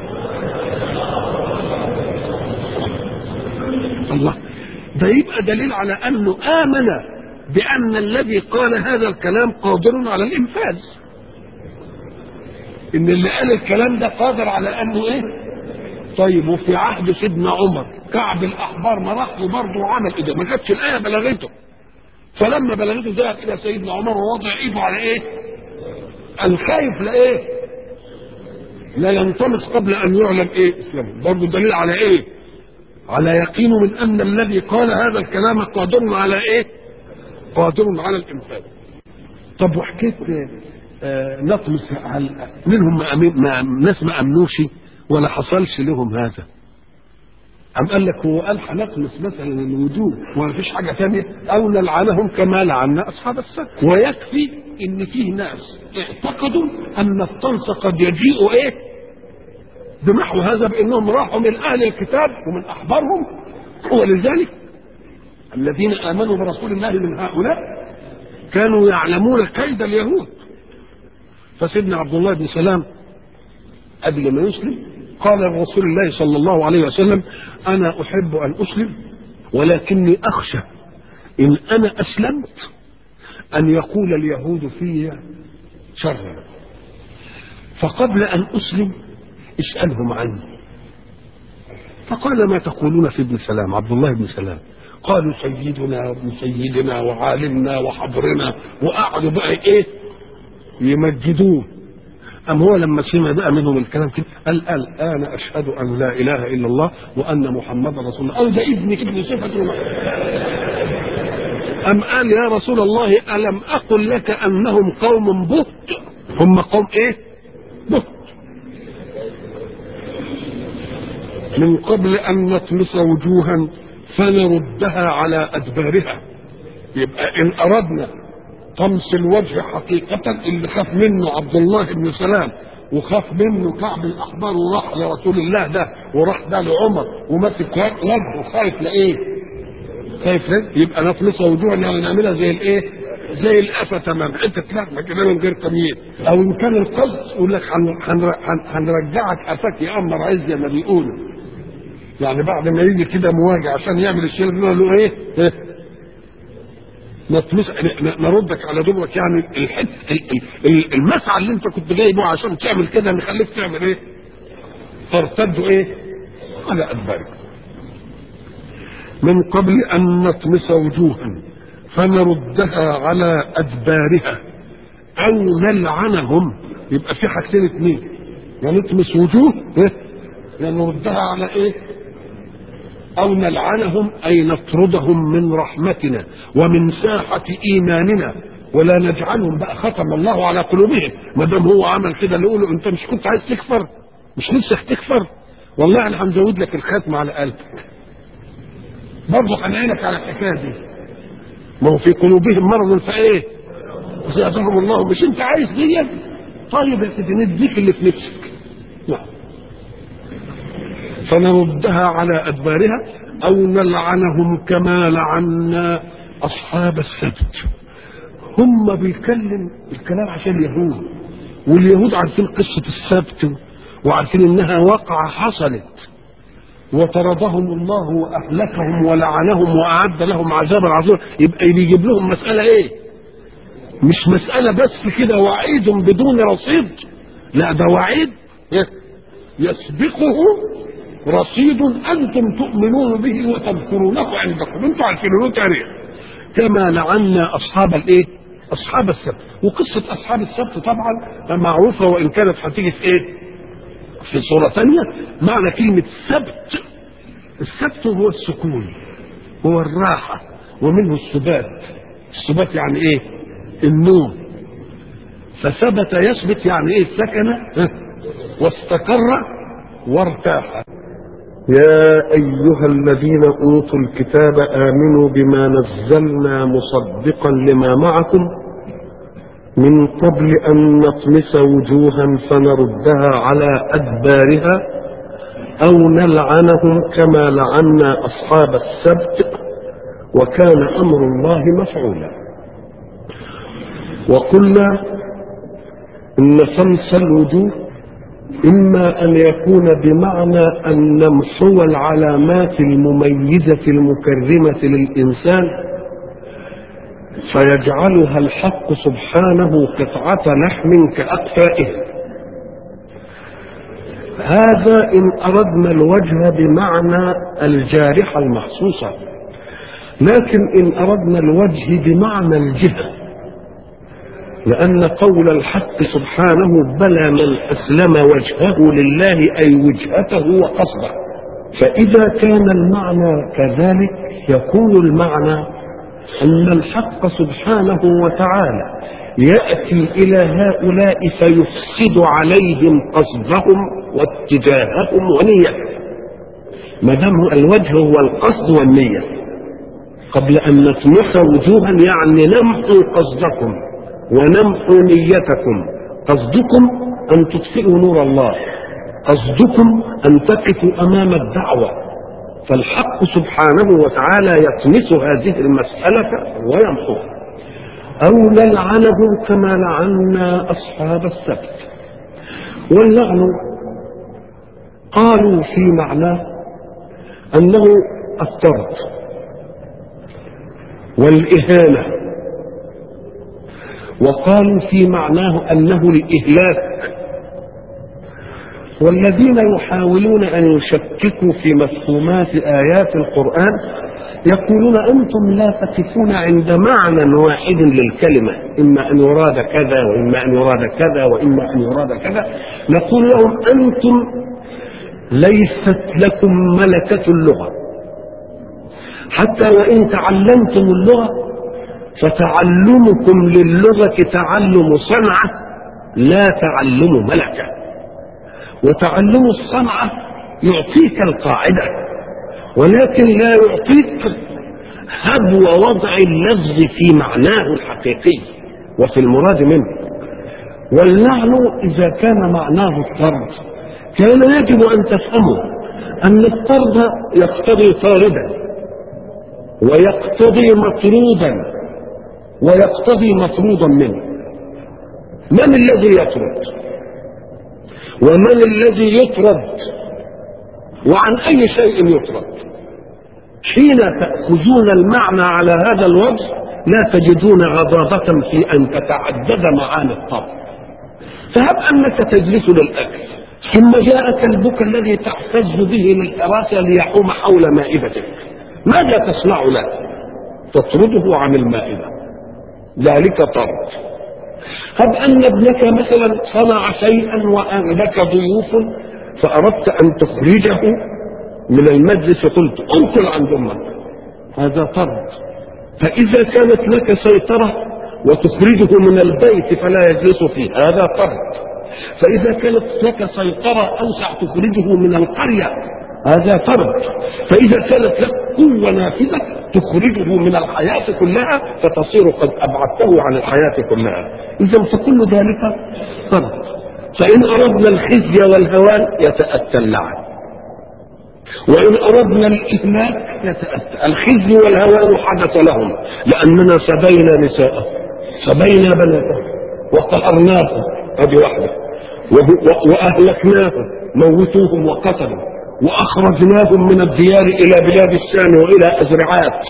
الله، ده يبقى دليل على أنه آمن بأن الذي قال هذا الكلام قادر على الإنفاذ، إن اللي قال الكلام ده قادر على أنه إيه؟ طيب وفي عهد سيدنا عمر كعب الأحبار ما راح برضه عمل إيه؟ ما كانتش الآية بلغته، فلما بلغته ذهب إلى سيدنا عمر ووضع إيده على إيه؟ الخايف لإيه؟ لا ينطمس قبل أن يعلم إيه؟ إسلامه. برضه دليل على إيه؟ على يقين من أن الذي قال هذا الكلام قادر على إيه؟ قادر على الإنفاذ. طب وحكيت آه نطمس منهم ما ناس ما أمنوش ولا حصلش لهم هذا؟ أم قال لك هو قال هنطمس مثلا الوجوه وما فيش حاجة ثانية، أو نلعنهم كما لعنا أصحاب السبت. ويكفي إن فيه ناس اعتقدوا أن الطمس قد يجيء إيه؟ بمحو هذا، بأنهم راحوا من أهل الكتاب ومن أحبارهم، ولذلك الذين آمنوا برسول الله من هؤلاء كانوا يعلمون كيد اليهود. فسيدنا عبد الله بن سلام قبل ما يسلم قال لرسول الله صلى الله عليه وسلم أنا أحب أن أسلم ولكني أخشى إن أنا أسلمت أن يقول اليهود في شرا، فقبل أن أسلم اسألهم عني. فقال ما تقولون في ابن سلام؟ عبد الله بن سلام قالوا سيدنا وابن سيدنا وعالمنا وحبرنا، وقعدوا بقى ايه يمجدوه. أم هو لما سمع بقى منهم الكلام كده قال قال أنا أشهد أن لا إله إلا الله وأن محمد رسول الله. قال ده ابنك ابن صفة. أم قال يا رسول الله ألم أقل لك أنهم قوم بهت؟ هم قوم إيه؟ بهت. من قبل أن نطمس وجوها فنردها على أدبارها. يبقى إن أردنا طمس الوجه حقيقة اللي خاف منه عبد الله بن سلام وخاف منه كعب الأحبار وراح لرسول الله ده وراح ده لعمر ومسك وجهه خايف لإيه؟ خايف ليه؟ يبقى نطمس وجوهنا يعني نعملها زي الإيه؟ زي القفا تمام، حتة لحمة كده من غير تمييز. أو إن كان القصد يقول لك هنرجعك قفاك يا أمر عز زي ما بيقولوا. يعني بعد ما يجي كده مواجع عشان يعمل الشيء اللي له ايه؟ إيه؟ نطمس نردك على دبرك، يعني الحد المسعى اللي انت كنت جايبه عشان تعمل كده نخليك تعمل ايه؟ ترتد ايه؟ على ادبارك. من قبل ان نطمس وجوها فنردها على ادبارها او نلعنهم. يبقى في حاجتين اثنين، يا نطمس وجوه ايه؟ يا نردها على ايه؟ أو نلعنهم أي نطردهم من رحمتنا ومن ساحة إيماننا ولا نجعلهم بقى ختم الله على قلوبهم. ما دام هو عمل كده نقول له أنت مش كنت عايز تكفر؟ مش نفسك تكفر؟ والله أنا هنزود لك الختم على قلبك. برضه هنعينك على الحكاية دي. ما هو في قلوبهم مرض فإيه؟ زادهم الله. مش أنت عايز دي؟ طيب يا سيدي نديك اللي في نفسك. نعم. فنردها على أدبارها أو نلعنهم كما لعنا أصحاب السبت. هم بيتكلم الكلام عشان اليهود، واليهود عارفين قصة السبت وعارفين إنها واقعة حصلت، وطردهم الله وأهلكهم ولعنهم وأعد لهم عذابا عظيما. يبقى بيجيب لهم مسألة إيه؟ مش مسألة بس كده وعيد بدون رصيد، لا ده وعيد يسبقه رصيد أنتم تؤمنون به وتذكرونه عندكم، أنتم عارفين له تاريخ. كما لعنا أصحاب الإيه؟ أصحاب السبت. وقصة أصحاب السبت طبعا معروفة، وإن كانت هتيجي في إيه؟ في صورة ثانية. معنى كلمة سبت، السبت هو السكون، هو الراحة، ومنه السبات. السبات يعني إيه؟ النوم. فثبت يثبت يعني إيه؟ سكن واستقر وارتاح. يا أيها الذين أوتوا الكتاب آمنوا بما نزلنا مصدقا لما معكم من قبل أن نطمس وجوها فنردها على أدبارها أو نلعنهم كما لعنا أصحاب السبت وكان أمر الله مفعولا. وقلنا إن طمس الوجوه إما أن يكون بمعنى أن نمحو العلامات المميزة المكرمة للإنسان فيجعلها الحق سبحانه قطعة لحم كأقفائه. هذا إن أردنا الوجه بمعنى الجارحة المحسوسة، لكن إن أردنا الوجه بمعنى الجهة، لأن قول الحق سبحانه بلى من أسلم وجهه لله أي وجهته وقصده. فإذا كان المعنى كذلك يكون المعنى أن الحق سبحانه وتعالى يأتي إلى هؤلاء فيفسد عليهم قصدهم واتجاههم ونيتهم. ما دام الوجه هو القصد والنية، قبل أن نطمس وجوها يعني نمحو قصدكم ونمحو نيتكم. قصدكم أن تطفئوا نور الله، قصدكم أن تقفوا أمام الدعوة، فالحق سبحانه وتعالى يطمس هذه المسألة ويمحوها. أو نلعنهم كما لعنا أصحاب السبت. واللعن قالوا في معناه أنه الطرد والإهانة، وقالوا في معناه أنه الإهلاك. والذين يحاولون أن يشككوا في مفهومات آيات القرآن يقولون أنتم لا تقفون عند معنى واحد للكلمة، إما أن يراد كذا وإما أن يراد كذا وإما أن يراد كذا. نقول لهم أنتم ليست لكم ملكة اللغة، حتى وإن تعلمتم اللغة فتعلمكم للغة تعلم صنعة لا تعلم ملكة. وتعلم الصنعة يعطيك القاعدة ولكن لا يعطيك هبو وضع اللفظ في معناه الحقيقي وفي المراد منه. واللعن إذا كان معناه الطرد كان يجب أن تفهموا أن الطرد يقتضي طاردا ويقتضي مطرودا ويقتضي مطرودا منه. من الذي يطرد ومن الذي يطرد وعن أي شيء يطرد؟ حين تأخذون المعنى على هذا الوجه لا تجدون غضاضة في أن تتعدد معاني الطرد. فهب أنك تجلس للأكل ثم جاء كلبك الذي تحتز به للحراسة ليحوم حول مائدتك، ماذا تصنع له؟ تطرده عن المائدة، ذلك طرد. هب أن ابنك مثلا صنع شيئا وأنك ضيوف فأردت أن تخرجه من المجلس قلت انقل عن أمك، هذا طرد. فإذا كانت لك سيطرة وتخرجه من البيت فلا يجلس فيه، هذا طرد. فإذا كانت لك سيطرة أوسع تخرجه من القرية، هذا طرد. فإذا كانت لك قوة نافذة تخرجه من الحياة كلها فتصير قد أبعدته عن الحياة كلها. إذا فكل ذلك طرد. فإن أردنا الخزي والهوان يتأتى اللعن. وإن أردنا الإهلاك يتأتى. الخزي والهوان حدث لهم لأننا سبينا نساءهم، سبينا بناتهم، وقهرناهم، هذه واحدة، وأهلكناهم، موتوهم وقتلوا، وأخرجناهم من الديار إلى بلاد الشام وإلى أزرعات،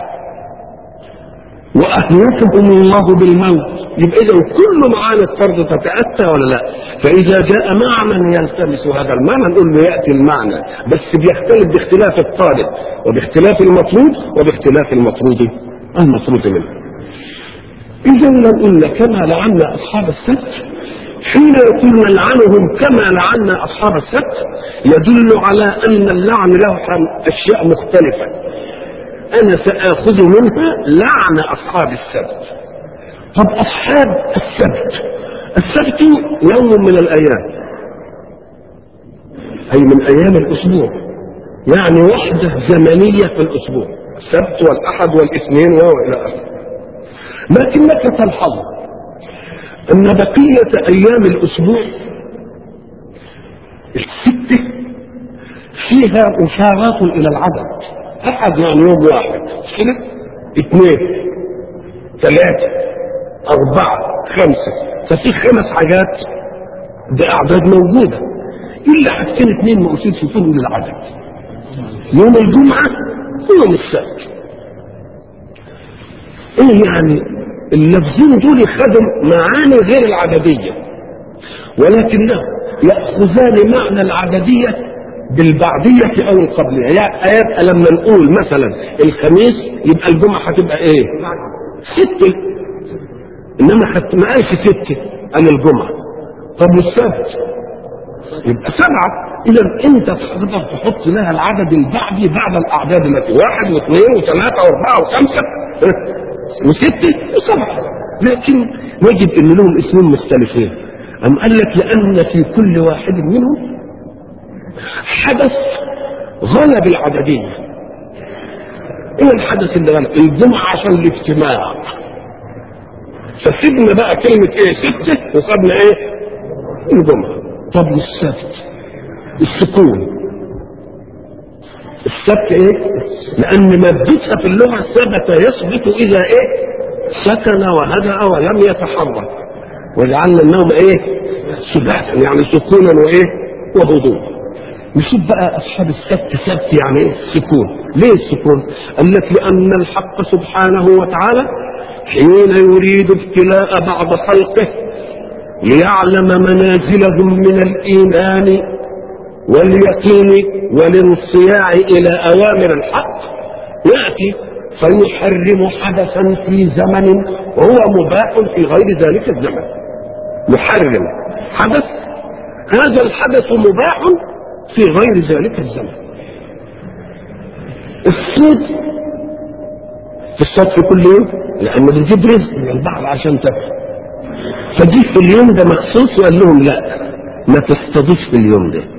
وأهلكهم الله بالموت. يبقى إذا كل معاني الطرد تتأتى ولا لا؟ فإذا جاء معنى يلتمس هذا المعنى نقول له يأتي المعنى، بس بيختلف باختلاف الطالب وباختلاف المطلوب وباختلاف المطرود المطرود منه. إذا لو قلنا كما لعنا أصحاب السبت، حين يكون نلعنهم كما لعنا أصحاب السبت يدل على أن اللعن له أشياء مختلفة. أنا سآخذ منها لعن أصحاب السبت. طب أصحاب السبت، السبت يوم من الأيام، أي من أيام الأسبوع، يعني وحدة زمنية في الأسبوع، السبت والأحد والاثنين وإلى آخره. لكنك تلحظ أن بقية أيام الأسبوع الستة فيها إشارات إلى العدد. أحد يعني يوم واحد، كده اثنين ثلاثة أربعة خمسة، ففي خمس حاجات بأعداد موجودة، إلا حاجتين اثنين ما أصيبش فيهم للعدد، يوم الجمعة ويوم السبت. إيه يعني؟ اللفظين دول خدوا معاني غير العددية، ولكنهم يأخذان معنى العددية بالبعدية أو القبلية. يعني آيات لما نقول مثلا الخميس يبقى الجمعة هتبقى إيه؟ ستة، إنما خدت ما قالش ستة قال الجمعة. طب والسبت يبقى سبعة. إذا أنت تقدر تحط لها العدد البعدي بعد الأعداد التي واحد واثنين وثلاثة وأربعة وخمسة وستة وسبعة، لكن نجد إن لهم اسمين مختلفين. أم قال لك لأن في كل واحد منهم حدث غلب العددية. ايه الحدث اللي غلب؟ الجمعة عشان الاجتماع، فسيبنا بقى كلمة ايه ستة وخدنا ايه الجمعة. طب والسبت السكون، السبت ايه؟ لان مادتها في اللغة ثبت يثبت اذا ايه سكن وهدأ ولم يتحرك، وجعلنا النوم ايه سباتا، يعني سكونا وايه وهدوء. نشوف بقى أصحاب السبت سبت يعني إيه السكون. ليه السكون؟ قال لك لأن الحق سبحانه وتعالى حين يريد ابتلاء بعض خلقه ليعلم منازلهم من الإيمان واليقين والانصياع إلى أوامر الحق يأتي فيحرم حدثا في زمن وهو مباح في غير ذلك الزمن. يحرم حدث، هذا الحدث مباح في غير ذلك الزمن. الصيد في الصيد في كل يوم لأنه بتجيب رزق من البحر عشان تاكل، فجيب في اليوم ده مخصوص وقال لهم لا ما تصطادوش في اليوم ده،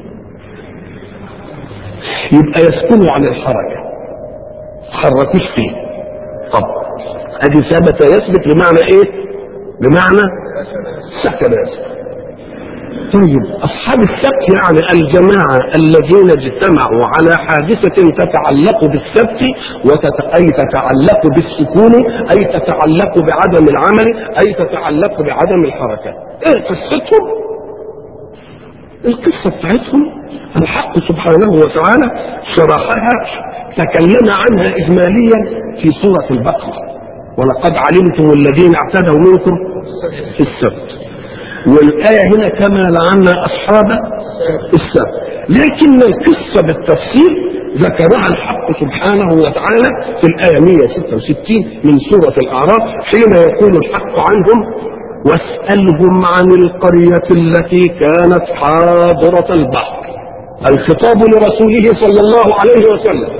يبقى يسكنوا عن الحركة، تحركوش فيه. طب ادي ثبت يثبت بمعنى ايه؟ بمعنى سكن يثبت. طيب أصحاب السبت يعني الجماعة الذين اجتمعوا على حادثة تتعلق بالسبت أي تتعلق بالسكون أي تتعلق بعدم العمل أي تتعلق بعدم الحركة. إيه قصتهم؟ القصة بتاعتهم الحق سبحانه وتعالى شرحها تكلم عنها إجماليا في سورة البقرة، ولقد علمتم الذين اعتدوا منكم في السبت، والآية هنا كما لعنا أصحاب السبت. لكن القصة بالتفصيل ذكرها الحق سبحانه وتعالى في الآية مئة وستة وستين من سورة الأعراف حين يقول الحق عنهم واسألهم عن القرية التي كانت حاضرة البحر. الخطاب لرسوله صلى الله عليه وسلم،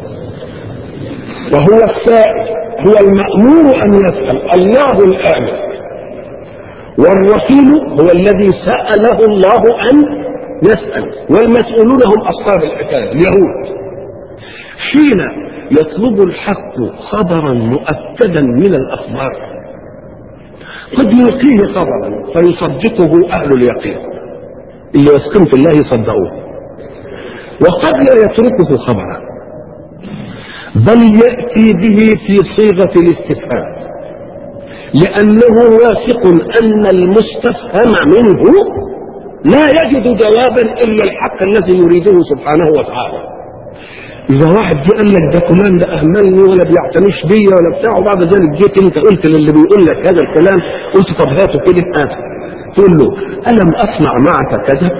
وهو السائل، هو المأمور أن يسأل، الله الآمر، والرسول هو الذي سأله الله أن يسأل، والمسؤولون هم أصحاب الحكاية اليهود. حين يطلب الحق خبرا مؤكدا من الأخبار قد يلقيه خبرا فيصدقه أهل اليقين، اللي يسكن في الله يصدقوه، وقد لا يتركه خبرا، بل يأتي به في صيغة الاستفهام، لأنه واثق أن المستفهم منه لا يجد جوابا إلا الحق الذي يريده سبحانه وتعالى. إذا واحد جه قال لك ده فلان ده أهملني ولا بيعتنيش بيا ولا بتاع، وبعد ذلك جيت أنت قلت للي بيقول لك هذا الكلام، قلت طب هاته كده هاته، تقول له ألم أصنع معك كذا؟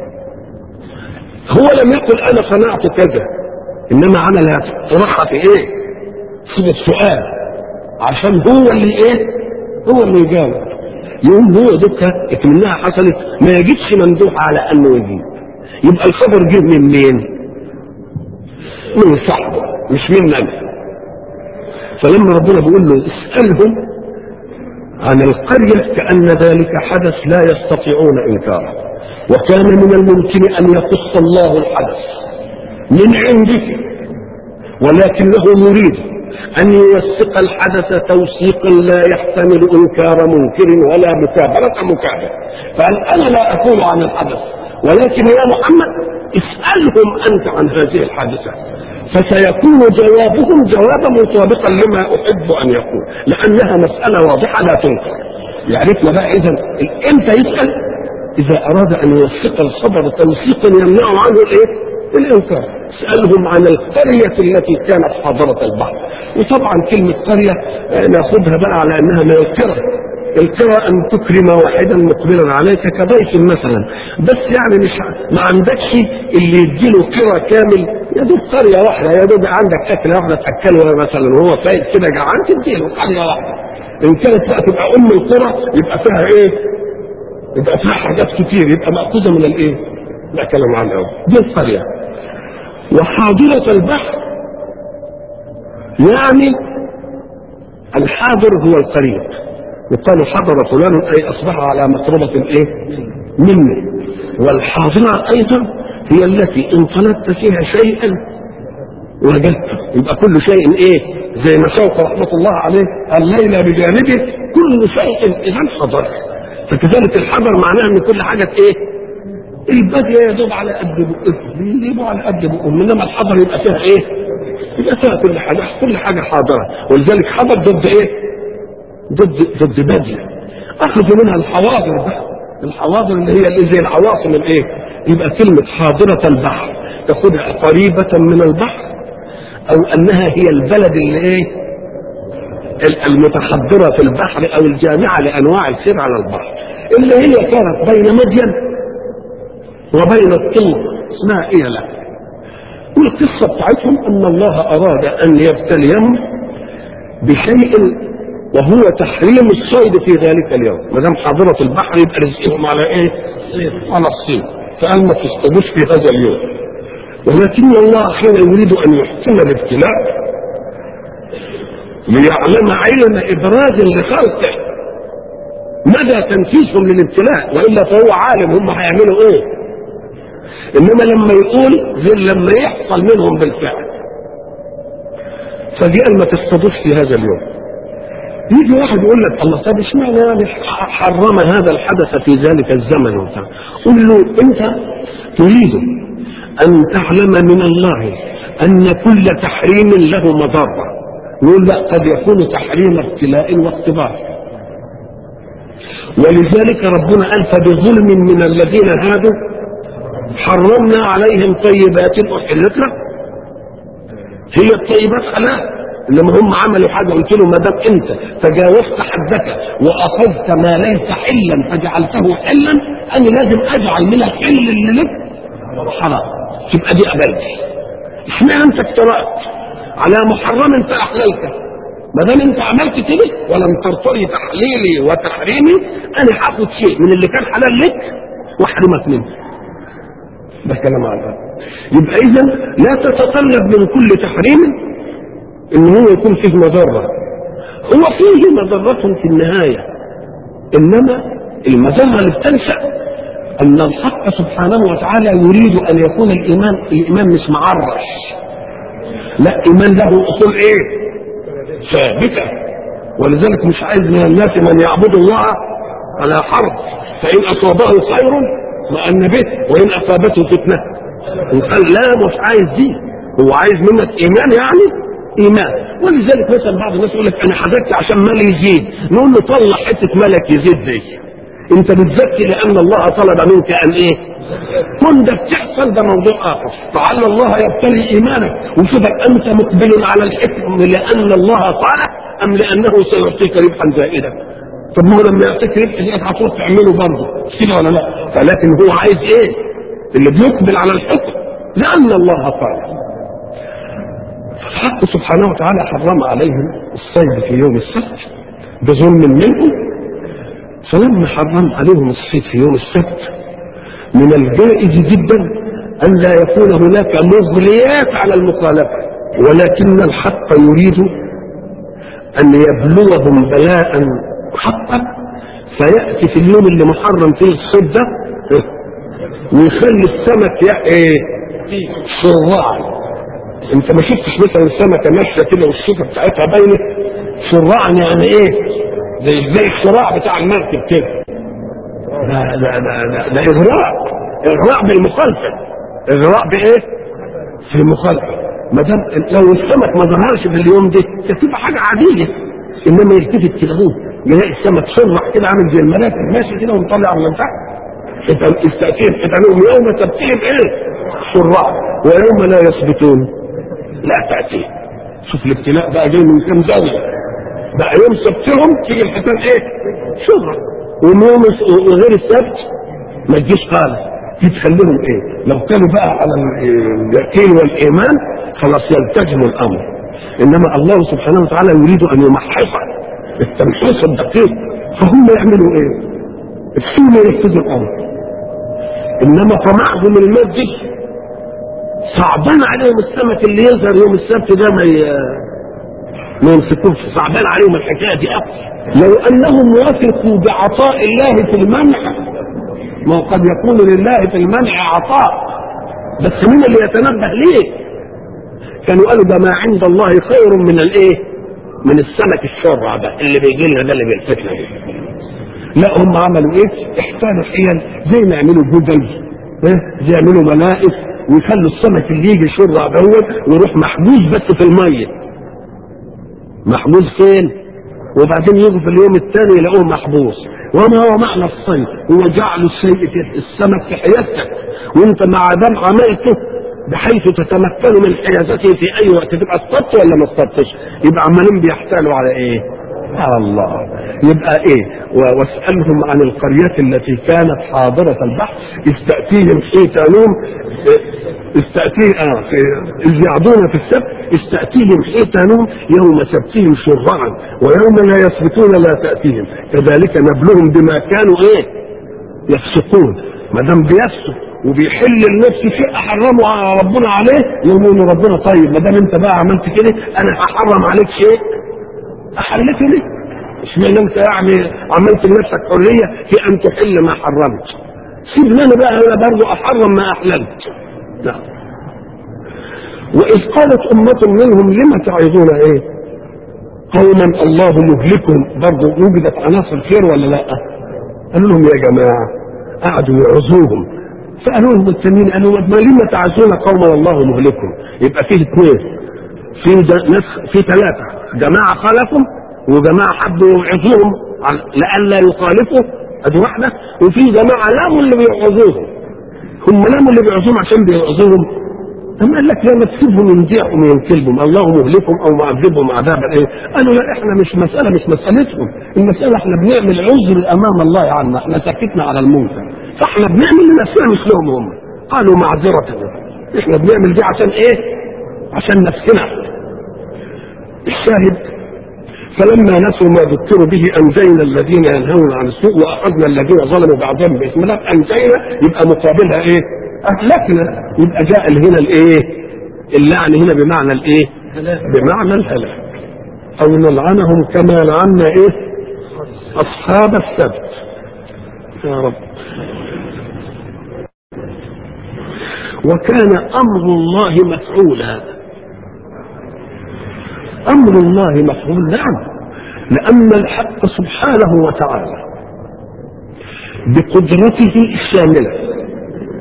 هو لم يقل أنا صنعت كذا، إنما عمل طرحها في إيه؟ في السؤال، عشان هو اللي إيه؟ هو اللي يجاوب. يقوم هو دكة منها حصلت ما يجيبش ممدوح على أنه يجيب، يبقى الخبر جه من مين؟ من صاحبه مش من نفسه. فلما ربنا بيقول له اسألهم عن القرية كأن ذلك حدث لا يستطيعون إنكاره، وكان من الممكن أن يقص الله الحدث من عنده، ولكنه يريد أن يوثق الحدث توثيقا لا يحتمل إنكار منكر ولا مكابرة مكابر. فقال أنا لا أقول عن الحدث، ولكن يا محمد اسألهم أنت عن هذه الحادثة، فسيكون جوابهم جوابا مطابقا لما أحب أن يكون، لأنها مسألة واضحة لا تنكر. يعرفنا بقى إذا إمتى يسأل؟ إذا أراد أن يوثق الخبر توثيقا يمنع عنه الإيه؟ الإنكار. اسألهم عن القرية التي كانت حاضرة البحر. وطبعا كلمة قرية ناخذها بقى على أنها من القرى. القرى أن تكرم واحدا مقبلا عليك كضيف مثلا، بس يعني مش ما عندكش اللي يديله قرى كامل، يا دوب قرية واحدة، يا دوب عندك أكلة واحدة تأكله مثلا وهو فايت كده جعان تديله قرية واحدة. إن كانت بقى تبقى أم القرى يبقى فيها إيه؟ يبقى فيها حاجات كتير، يبقى مأخوذة من الإيه؟ لا كلام عنه أوي. دي القرية. وحاضرة البحر يعني الحاضر هو القريب، يقال حضر فلان أي أصبح على مقربة الإيه؟ منه. والحاضرة أيضا هي التي إن طلبت فيها شيئا وجدته، يبقى كل شيء إيه؟ زي ما شوق رحمة الله عليه الليل بجانبه كل شيء إذا حضر. فكذلك الحضر معناه أن كل حاجة إيه؟ البدء يا دوب على قد بقه بيجيبوا على قد بقه، انما الحضر يبقى فيها ايه؟ يبقى فيها كل حاجه، كل حاجه حاضره. ولذلك حضر ضد ايه؟ ضد ضد بدء. اخذوا منها الحواضر بقى، الحواضر اللي هي اللي زي العواصم الايه؟ يبقى كلمه حاضره البحر تاخذها قريبه من البحر، او انها هي البلد اللي ايه؟ المتحضره في البحر، او الجامعه لانواع السير على البحر، اللي هي كانت بين مدين وبين الطور اسمها ايه لا. والقصه بتاعتهم ان الله اراد ان يبتليهم بشيء وهو تحريم الصيد في ذلك اليوم. ما دام حاضره البحر يبقى رزقهم على ايه؟ على الصيد. فقال ما تصطادوش في هذا اليوم. ولكن الله حين يريد ان يحكم الابتلاء ليعلم علم ابراز لخلقه مدى تنفيذهم للابتلاء، والا فهو عالم هم هيعملوا ايه. انما لما يقول زي لما يحصل منهم بالفعل، فجاء ما تصطادوش في هذا اليوم. يجي واحد يقول لك الله طب اشمعنى يعني حرم هذا الحدث في ذلك الزمن وبتاع؟ قل له انت تريد ان تعلم من الله ان كل تحريم له مضره. نقول لا، قد يكون تحريم ابتلاء واختبار. ولذلك ربنا قال فبظلم من الذين هادوا حرمنا عليهم طيبات احلت لهم. هي الطيبات حلال، انما هم عملوا حاجه قلت له ما دام انت تجاوزت حدك واخذت ما ليس حلا فجعلته حلا، انا لازم اجعل من الحل اللي لك حرام، تبقى دي قبلتي. اشمعنى انت اجترأت على محرم فاحللته؟ ما دام انت عملت كده ولم ترتضي تحليلي وتحريمي، انا هاخد شيء من اللي كان حلال لك واحرمك منه. ده كلام عن. يبقى اذا لا تتطلب من كل تحريم ان هو يكون فيه مضره. هو فيه مضره في النهايه، انما المضره اللي بتنشا ان الحق سبحانه وتعالى يريد ان يكون الايمان الايمان مش معرش، لا، ايمان له اصول ايه؟ ثابته. ولذلك مش عايز من الناس من يعبد الله على حرف، فان اصابه خير مأن به وإن أصابته فتنة وقال لا مش عايز دي، هو عايز منك ايمان، يعني ايمان. ولذلك مثلا بعض الناس يقول لك انا حدثت عشان مالي يزيد، نقول له طلع حته ملك يزيد دي، انت بتزكي لان الله طلب منك ان ايه؟ كن ده بتحصل، ده موضوع اخر. فعل الله يبتلي ايمانك وشوفك انت مقبل على الحكم لان الله قال ام لانه سيعطيك ربحا زائدا. طب ما هو لما يعطيك ربح زائد هتروح تعمله برضه كده ولا لا؟ فلكن هو عايز ايه؟ اللي بيقبل على الحكم لان الله قال. فالحق سبحانه وتعالى حرم عليهم الصيد في يوم السبت بظلم منهم. فلما حرم عليهم الصيد في يوم السبت من الجائز جدا ان لا يكون هناك مغريات على المخالفه، ولكن الحق يريد ان يبلوهم بلاء حقا، فياتي في اليوم اللي محرم فيه الصيد ده ويخلي السمك ايه؟ شراع. انت ما شفتش مثلا السمكه ماشيه كده والشوكه بتاعتها باينه؟ شراع يعني ايه؟ زي زي الشراع بتاع المركب كده. ده ده ده ده اغراء، اغراء بالمخالفه. اغراء بايه؟ في المخالفه. ما دام لو السمك ما ظهرش في اليوم ده تبقى حاجه عاديه، انما يلتفت كده هو يلاقي السمك شرع كده عامل زي المراكب ماشي كده ومطلع من تحت. استأتيهم حتنهم يوم تبتهم ايه؟ شرع، ويوم لا يثبتون لا تأتيه. شوف الابتلاء بقى جاي من كم زاوية بقى. يوم سبتهم تيجي الحيتان ايه؟ شرع، ويوم وغير السبت ما تجيش خالص. تخليهم ايه؟ لو كانوا بقى على اليقين والايمان خلاص يلتزموا الامر. انما الله سبحانه وتعالى يريد ان يمحص التمحيص الدقيق، فهم يعملوا ايه؟ السنة ينفذوا الامر. انما طمعهم المادي صعبان عليهم السمك اللي يظهر يوم السبت ده ما ما يمسكوش، صعبان عليهم الحكايه دي اكثر. لو انهم وثقوا بعطاء الله في المنع، ما قد يكون لله في المنع عطاء بس مين اللي يتنبه ليه؟ كانوا قالوا ده ما عند الله خير من الايه؟ من السمك الشرع ده اللي بيجي لنا ده اللي بيلفتنا ده. لا هم عملوا ايه؟ احتالوا حيل زي ما يعملوا جدل، ايه؟ زي يعملوا ملائك ويخلوا السمك اللي يجي شرع دوت ويروح محجوز بس في الميه. محجوز فين؟ وبعدين يجوا في اليوم الثاني يلاقوه محبوس. وما هو معنى الصيد؟ هو جعل الشيء في السمك في حيازتك، وانت مع دام عملته بحيث تتمكن من حيازته في اي وقت تبقى اصطدت ولا ما اصطدتش. يبقى عمالين بيحتالوا على ايه؟ على الله. يبقى ايه؟ واسالهم عن القريه التي كانت حاضره البحر اذ تاتيهم حيتانهم استأتيه اه إذ يعدون في السبت استأتيهم حيتانهم يوم سبتهم شرعا ويوم لا يثبتون لا تأتيهم كذلك نبلهم بما كانوا ايه؟ يفسقون. ما دام بيفسق وبيحل النفس شيء حرمه ربنا عليه يقول ربنا طيب ما دام انت بقى عملت كده انا هحرم عليك شيء احلته ليه؟ اشمعنى انت يعني عملت لنفسك حريه في ان تحل ما حرمت؟ سيبني انا بقى انا برضه احرم ما احللت. نعم. وإذ قالت أمة منهم لما تعظون إيه؟ قوما الله مهلكهم. برضه وجدت عناصر خير ولا لا؟ قالوا لهم يا جماعة قعدوا يعظوهم فقالوا لهم التانيين قالوا ما لما تعظون قوما الله مهلكهم؟ يبقى فيه اثنين، في ناس في ثلاثة، جماعة خالفوا وجماعة حبوا يوعظوهم لئلا يخالفوا ادي واحدة، وفي جماعة لاموا اللي بيوعظوهم. هم لاموا اللي بيوعظوهم عشان بيوعظوهم. أما قال لك لما تسيبهم ينزعهم وينكلهم الله مهلكهم او معذبهم عذابا ايه؟ قالوا لا احنا مش مسألة مش مسألتهم، المسألة احنا بنعمل عذر امام الله عنا، احنا سكتنا على المنكر فاحنا بنعمل لنفسنا مثلهم هم. قالوا معذرة احنا بنعمل دي عشان ايه؟ عشان نفسنا. الشاهد فلما نسوا ما ذكروا به انجينا الذين ينهون عن السوء واخذنا الذين ظلموا بعضهم باسم الله. انجينا يبقى مقابلها ايه؟ اهلكنا. يبقى جاء هنا الايه؟ اللعن هنا بمعنى الايه؟ بمعنى الهلاك. او نلعنهم كما لعنا ايه؟ اصحاب السبت. يا رب. وكان امر الله مفعولا. امر الله مفعول نعم، لان الحق سبحانه وتعالى بقدرته الشامله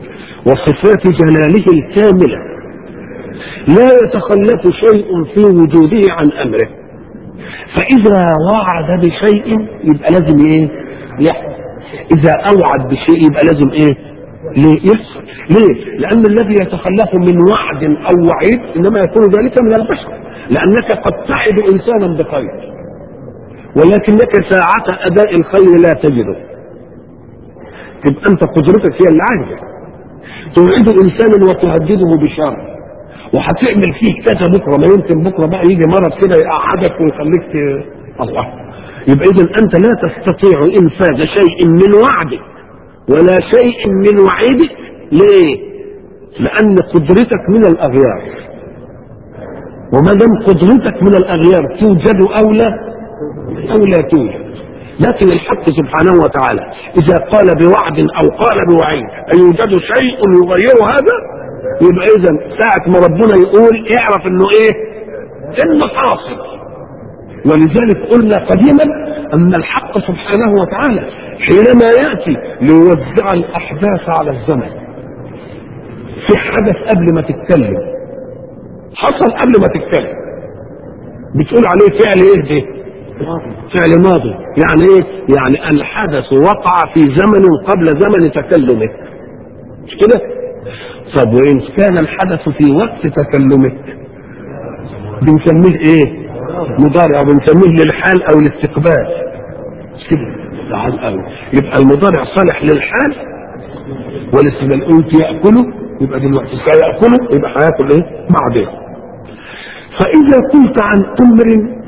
وصفات جلاله الكاملة، لا يتخلف شيء في وجوده عن أمره. فإذا وعد بشيء يبقى لازم إيه؟ يحصل. إذا أوعد بشيء يبقى لازم إيه؟ ليه يحصل؟ ليه؟ لأن الذي يتخلف من وعد أو وعيد إنما يكون ذلك من البشر، لأنك قد تعد إنسانا بخير ولكنك ساعة أداء الخير لا تجده، تبقى أنت قدرتك هي اللي عاجزة. توعد إنسانا وتهدده بشر وهتعمل فيه كذا بكرة، ما يمكن بكرة بقى يجي مرض كده يقعدك ويخليك ت... الله. يبقى إذا أنت لا تستطيع إنفاذ شيء من وعدك ولا شيء من وعيدك. ليه؟ لأن قدرتك من الأغيار، وما دام قدرتك من الأغيار توجد أو لا أو لا توجد. لكن الحق سبحانه وتعالى إذا قال بوعد أو قال بوعيد أيوجد شيء يغير هذا، يبقى إذا ساعة ما ربنا يقول اعرف إنه إيه؟ إنه حاصل. ولذلك قلنا قديما أن الحق سبحانه وتعالى حينما يأتي ليوزع الأحداث على الزمن، في حدث قبل ما تتكلم حصل قبل ما تتكلم بتقول عليه فعل ايه ده؟ فعل ماضي. يعني ايه؟ يعني الحدث وقع في زمن قبل زمن تكلمك، مش كده؟ طب وإن كان الحدث في وقت تكلمك بنسميه ايه؟ مضارع، وبنسميه للحال او الاستقبال، مش كده؟ تعال قوي. يبقى المضارع صالح للحال والاستقبال. قلت يأكله يبقى دلوقتي سيأكله يبقى هياكل ايه؟ بعدين. فإذا قلت عن أمر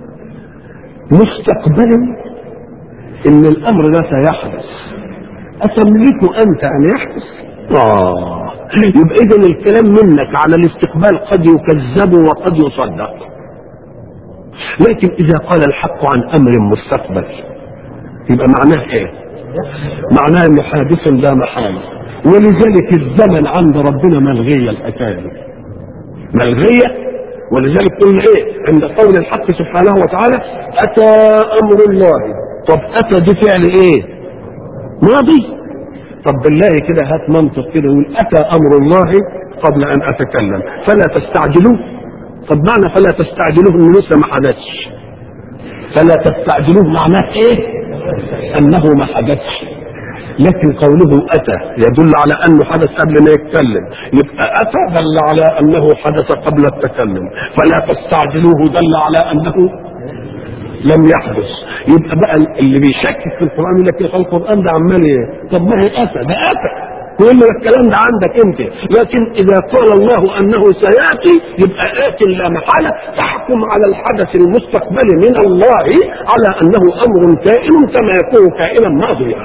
مستقبل إن الأمر ده سيحدث، أتملك أنت أن يحدث؟ آه يبقى إذن الكلام منك على الاستقبال قد يكذب وقد يصدق. لكن إذا قال الحق عن أمر مستقبل يبقى معناه إيه؟ معناه إنه حادث لا محالة. ولذلك الزمن عند ربنا ملغية الأكاذيب، ملغية. ولذلك قلنا ايه عند قول الحق سبحانه وتعالى اتى امر الله. طب اتى دي فعل ايه؟ ماضي. طب بالله كده هات منطق كده يقول اتى امر الله قبل ان اتكلم فلا تستعجلوه. طب معنى فلا تستعجلوه انه لسه ما حدثش، فلا تستعجلوه معناه ايه؟ انه ما حدثش. لكن قوله اتى يدل على انه حدث قبل ما يتكلم، يبقى اتى دل على انه حدث قبل التكلم، فلا تستعجلوه دل على انه لم يحدث. يبقى بقى اللي بيشكك في القران يقول لك يا القران ده عمال ايه؟ طب ما هي اتى ده اتى كل الكلام ده عندك انت. لكن اذا قال الله انه سياتي يبقى ات لا محاله، تحكم على الحدث المستقبلي من الله على انه امر كائن كما يكون كائنا ماضيا.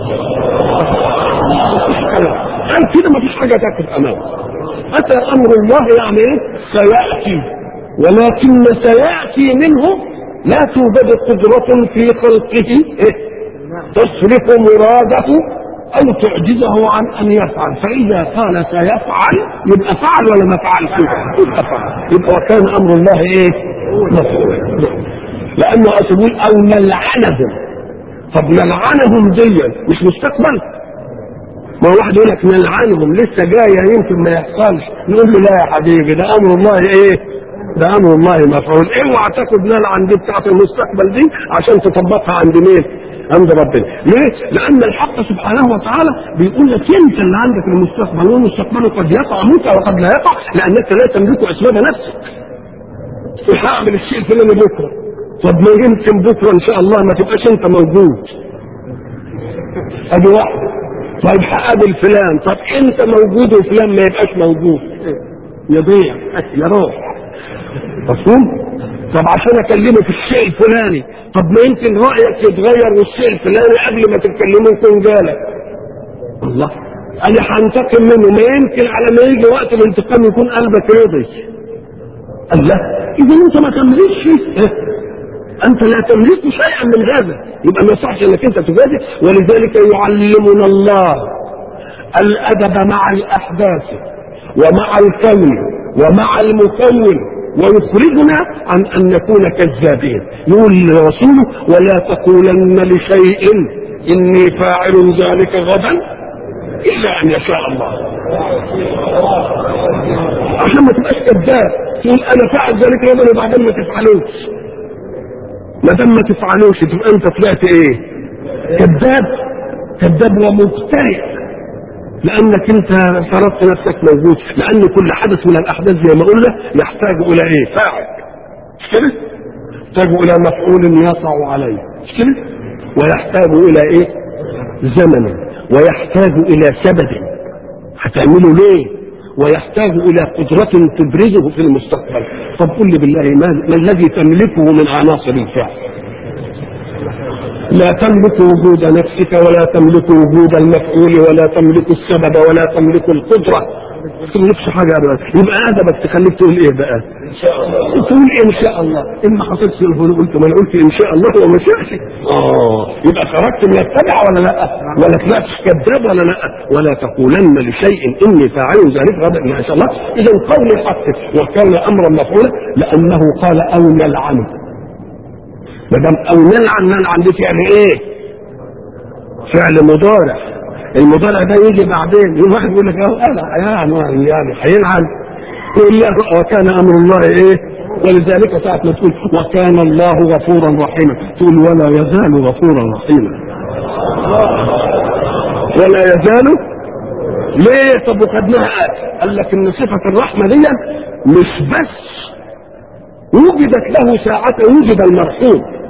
قال كده ما فيش حاجه تاكل امامه. اتى امر الله يعني ايه؟ سياتي، ولكن سياتي منه لا توجد قدره في خلقه إيه؟ تصرف مراده أو تعجزه عن أن يفعل. فإذا قال سيفعل يبقى فعل ولا ما فعلش؟ يبقى فعل. يبقى وكان أمر الله إيه؟ مفعول. لأنه أسبول أو نلعنهم. طب نلعنهم دي مش مستقبل؟ ما واحد يقول لك نلعنهم لسه جاية يمكن ما يحصلش، نقول له لا يا حبيبي ده أمر الله إيه؟ ده أمر الله مفعول. اوعى تاخد نلعن دي بتاعت المستقبل دي عشان تطبقها عند مين؟ عند ربنا. ليه؟ لأن الحق سبحانه وتعالى بيقول لك أنت اللي عندك المستقبل، والمستقبل قد يقع منك وقد لا يقع لأنك لا تملك أسباب نفسك. هعمل الشيء الفلاني بكرة، طب ما يمكن بكرة إن شاء الله ما تبقاش أنت موجود. أدي واحدة. طيب هقابل فلان، طب أنت موجود وفلان ما يبقاش موجود، يضيع يروح. مفهوم؟ طب عشان اكلمه في الشيء الفلاني، طب ما يمكن رايك يتغير والشيء الفلاني قبل ما تتكلمه يكون جالك. الله، انا هنتقم منه، ما يمكن على ما يجي وقت الانتقام يكون قلبك رضي. الله، اذا انت ما تملكش إيه؟ انت لا تملك شيئا من هذا، يبقى ما يصحش انك انت تجادل. ولذلك يعلمنا الله الادب مع الاحداث ومع الكون ومع المكون، ويخرجنا عن ان نكون كذابين. يقول لرسوله ولا تقولن لشيء اني فاعل ذلك غدا الا ان يشاء الله. عشان ما تبقاش كذاب تقول انا فعل ذلك يوما وبعدين ما تفعلوش. ما دام ما تفعلوش تبقى انت طلعت ايه؟ كذاب. كذاب ومبتدئ، لانك انت فرضت نفسك موجود، لان كل حدث من الاحداث زي ما قلنا يحتاج الى ايه؟ فاعل، مش كده؟ يحتاج الى مفعول يقع عليه، مش كده؟ ويحتاج الى ايه؟ زمن، ويحتاج الى سبب هتعمله ليه، ويحتاج الى قدرة تبرزه في المستقبل. طب قل لي بالله ما, ما الذي تملكه من عناصر الفعل؟ لا تملك وجود نفسك، ولا تملك وجود المفعول، ولا تملك السبب، ولا تملك القدرة، ما تملكش حاجة أبدا. يبقى أدبك تخليك تقول إيه بقى؟ إن شاء الله. تقول إن شاء الله. إما حطيت في الهدوء قلت ما أنا قلت إن شاء الله وما شاءش. آه يبقى خرجت من التبع ولا لا؟ ولا طلعتش كذاب ولا لا؟ ولا تقولن لشيء إني فاعل ذلك غدا إن شاء الله. إذا قول الحق وكان أمرا مفعولا لأنه قال أو نلعنه. ما دام او نلعن، نلعن دي فعل ايه؟ فعل مضارع. المضارع ده يجي بعدين، يوم واحد يقول لك اه يعني يعني هيلعن، يقول لا وكان امر الله ايه؟ ولذلك ساعة ما تقول وكان الله غفورا رحيما تقول ولا يزال غفورا رحيما. ولا يزال ليه؟ طب وخدناها قال لك ان صفة الرحمة دي مش بس وجدت له ساعة وجد المرحوم،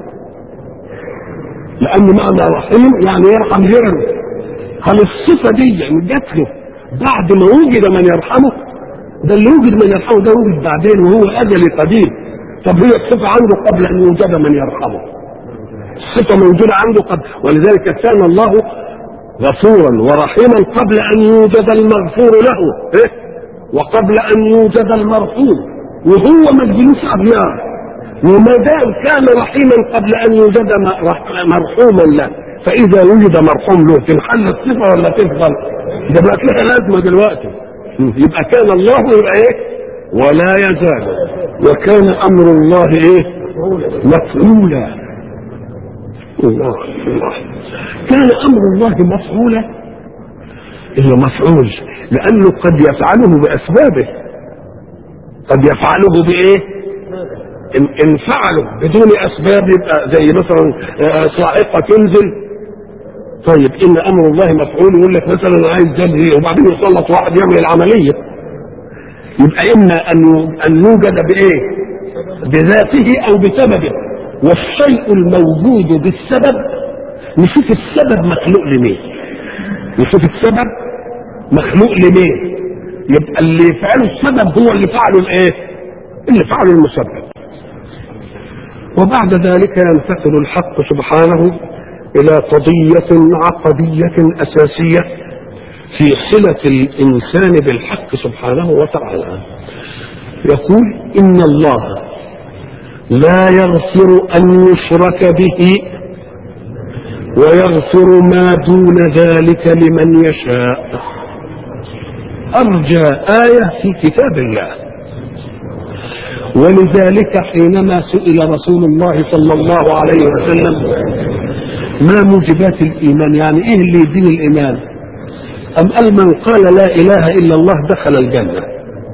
لأن معنى رحيم يعني يرحم غيره. هل الصفة دي جت له بعد ما وجد من يرحمه؟ ده اللي وجد من يرحمه ده وجد بعدين وهو أزلي قديم. طب هي الصفة عنده قبل أن يوجد من يرحمه. الصفة موجودة عنده قبل، ولذلك كان الله غفورا ورحيما قبل أن يوجد المغفور له، إيه؟ وقبل أن يوجد المرحوم، وهو مجلوس أبيار. وما دام كان رحيما قبل ان يوجد مرحوما له، فاذا وجد مرحوم له تنحل الصفه ولا تفضل؟ ده بقت لها لازمه دلوقتي. يبقى كان الله يبقى ايه؟ ولا يزال. وكان امر الله ايه؟ مفعولا. الله الله كان امر الله مفعولا. الا مفعول لانه قد يفعله باسبابه، قد يفعله بايه؟ ان فعلوا بدون اسباب يبقى زي مثلا صاعقه تنزل. طيب ان امر الله مفعول، يقول لك مثلا عايز جلد وبعدين يسلط واحد يعمل العمليه، يبقى اما ان ان يوجد بايه؟ بذاته او بسببه. والشيء الموجود بالسبب نشوف السبب مخلوق لمين، نشوف السبب مخلوق لمين. يبقى اللي يفعله السبب هو اللي فعله الايه؟ اللي فعله المسبب. وبعد ذلك ينتقل الحق سبحانه إلى قضية عقدية أساسية في صلة الإنسان بالحق سبحانه وتعالى. يقول إن الله لا يغفر أن يشرك به ويغفر ما دون ذلك لمن يشاء. أرجى آية في كتاب الله. ولذلك حينما سئل رسول الله صلى الله عليه وسلم ما موجبات الإيمان، يعني إيه اللي يدين الإيمان؟ أم قال من قال لا إله إلا الله دخل الجنة.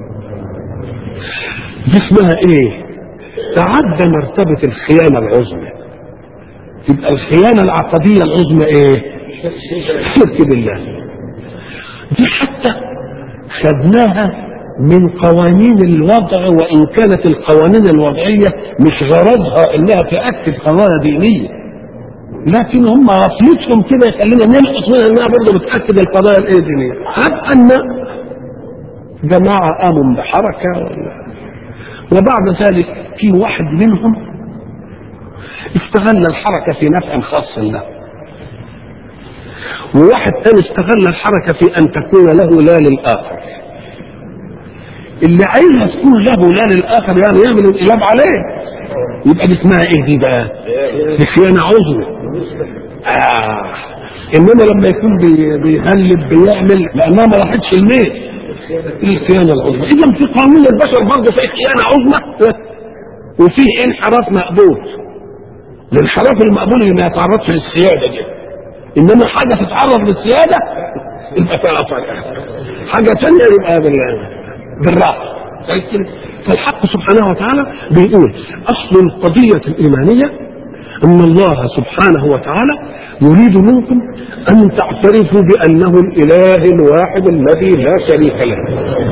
دي اسمها إيه؟ تعدى مرتبة الخيانة العظمى. تبقى الخيانة العقدية العظمى إيه؟ شرك بالله. دي حتى خدناها من قوانين الوضع، وإن كانت القوانين الوضعية مش غرضها إنها تأكد قضايا دينية، لكن هم غفلتهم كده يخلينا نلقط منها إنها برضه بتأكد القضايا الدينية. حتى أن جماعة قاموا بحركة، وبعد ذلك في واحد منهم استغل الحركة في نفع خاص له، وواحد ثاني استغل الحركة في أن تكون له لا للآخر. اللي عايزها تكون له لا للآخر يعني يعمل انقلاب عليه، يبقى دي اسمها ايه دي بقى؟ دي خيانة عظمى. آه. انما لما يكون بي بيهلب بيعمل لانها ما راحتش الميل، الخيانة العظمى. اذا في قانون البشر برضه في خيانة عظمى وفيه انحراف مقبول. الانحراف المقبول اللي ما يتعرضش للسيادة دي، انما حاجة تتعرض للسيادة يبقى فيها طريقة، حاجة ثانية يبقى بالراحة. فالحق سبحانه وتعالى بيقول أصل القضية الإيمانية أن الله سبحانه وتعالى يريد منكم أن تعترفوا بأنه الإله الواحد الذي لا شريك له.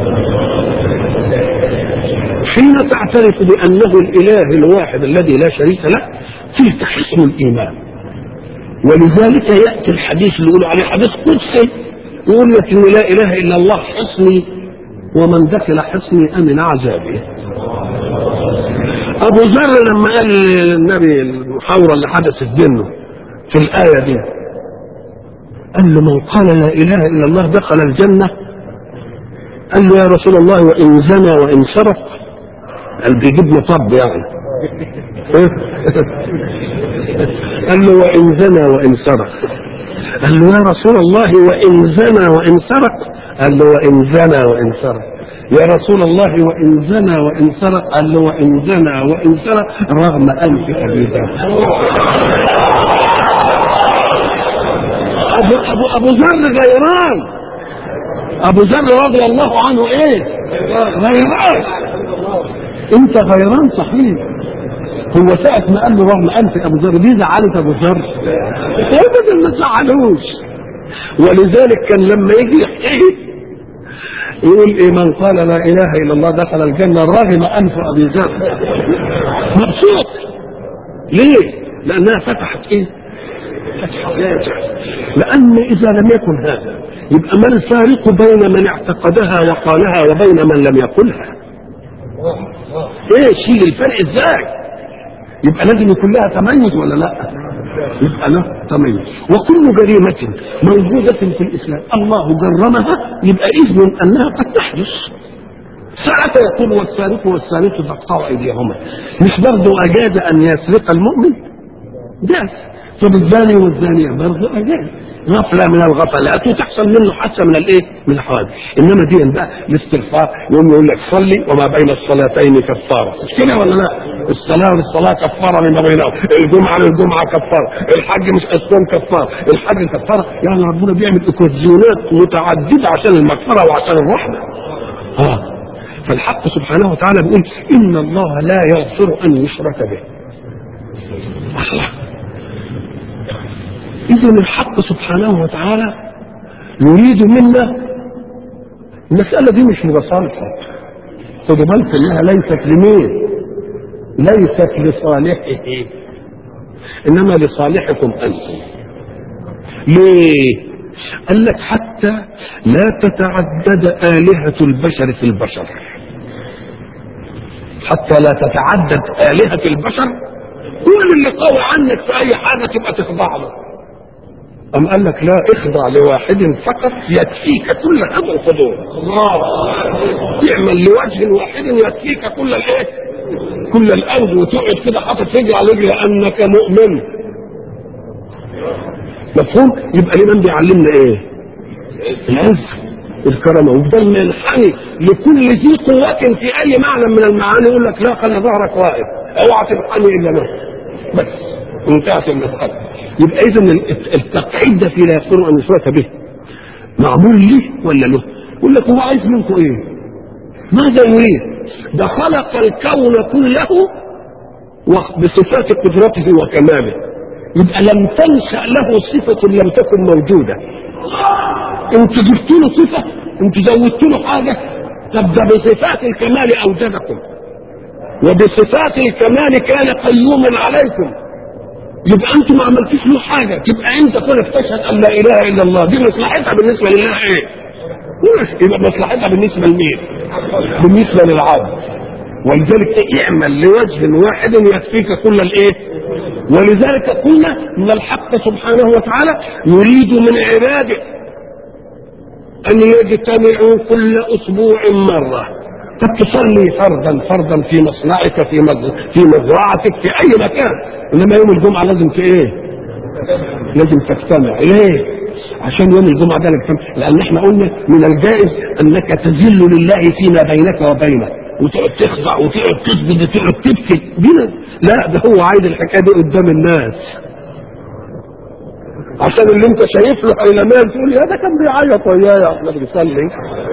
حين تعترف بأنه الإله الواحد الذي لا شريك له تلك حسن الإيمان. ولذلك يأتي الحديث اللي يقولوا عليه حديث قدسي، يقول لك إن لا إله إلا الله حصني ومن دخل حصني أمن عذابي. أبو ذر لما قال للنبي المحاورة اللي حدثت بينه في الآية دي قال له من قال لا إله إلا الله دخل الجنة، قال له يا رسول الله وإن زنى وإن سرق، قال بيجيب له طب يعني قال له وإن زنى وإن سرق، قال له يا رسول الله وإن زنى وإن سرق، قال له وإن زنى وإن سرق يا رسول الله وإن زنى وإن سرق، قال له وإن زنى وإن سرق رغم أنف أبي ذر. أبو أبو أبو ذر غيران، أبو ذر رضي الله عنه إيه؟ غيران. أنت غيران صحيح. هو ساعة ما قال له رغم أنف أبو ذر دي زعلت أبو ذر؟ أبدا ما زعلوش. ولذلك كان لما يجي يحكي يقول إيه من قال لا إله إلا الله دخل الجنة رغم أنف أبي ذر. مبسوط. ليه؟ لأنها فتحت إيه؟ فتحت لأن إذا لم يكن هذا يبقى ما الفارق بين من اعتقدها وقالها وبين من لم يقلها؟ إيه شيل الفرق إزاي؟ يبقى لازم يكون لها تميز ولا لا؟ يبقى له تميز. وكل جريمة موجودة في الإسلام الله جرمها يبقى إذن أنها قد تحدث. ساعة يقول والسارق والسارقة تقطع أيديهما، مش برضه أجاز أن يسرق المؤمن؟ جاز. طب الزاني والزانية برضه أجاز. غفلة من الغفلات وتحصل منه حادثة من الايه؟ من الحوادث. انما دي بقى الاستغفار يوم يقول لك صلي وما بين الصلاتين كفاره، مش كده ولا لا؟ الصلاه والصلاه كفاره لما بينهم، الجمعه للجمعه كفاره، الحج مش الصوم كفاره، الحج كفاره، يعني ربنا بيعمل اكوزيونات متعدده عشان المغفره وعشان الرحمه. اه فالحق سبحانه وتعالى بيقول ان الله لا يغفر ان يشرك به. إذن الحق سبحانه وتعالى يريد منا المسألة دي مش لصالحه، خدوا بالك انها ليست لمين؟ ليست لصالحه انما لصالحكم انتم. ليه؟ قال لك حتى لا تتعدد آلهة البشر في البشر، حتى لا تتعدد آلهة البشر، كل اللي قوي عنك في اي حاجة تبقى تخضع له. أم قال لك لا، اخضع لواحد فقط يكفيك كل هذا الخضوع. تعمل لوجه واحد يكفيك كل الايه؟ كل الارض، وتقعد كده حاطط رجل على رجل لانك مؤمن. مفهوم؟ يبقى لمن بيعلمنا ايه؟ العز الكرامه، وبدل ما ينحني لكل ذي قوة في اي معنى من المعاني يقول لك لا خلي ظهرك واقف، اوعى تنحني الا له بس، انتهت المسألة. يبقى اذا التقعيد ده في لا يغفر ان يشرك به معمول ليه ولا له؟ يقول لك هو عايز منكم ايه؟ ماذا يريد؟ ده خلق الكون كله بصفات قدرته وكماله، يبقى لم تنشأ له صفة لم تكن موجودة. انت جبت له صفة، انت زودت له حاجة، طب ده بصفات الكمال اوجدكم وبصفات الكمال كان قيوما عليكم، يبقى انتم ما عملتوش له حاجه، تبقى انت كنت تشهد ان لا اله الا الله، دي مصلحتها بالنسبه لله ايه؟ يبقى مصلحتها بالنسبه لمين؟ بالنسبه للعبد. ولذلك اعمل لوجه واحد يكفيك كل الايه؟ ولذلك قلنا ان الحق سبحانه وتعالى يريد من عباده ان يجتمعوا كل اسبوع مره. طب تصلي فرضا فرضا في مصنعك في في مزرعتك في اي مكان، انما يوم الجمعه لازم في ايه؟ لازم تجتمع. ليه؟ عشان يوم الجمعه ده نجتمع، لان احنا قلنا من الجائز انك تذل لله فيما بينك وبينه وتقعد تخضع وتقعد تسجد وتقعد تبكي. لا، ده هو عايز الحكايه دي قدام الناس. عشان اللي انت شايف له حيلمان تقول يا ده كان بيعيط ويايا احنا بنصلي،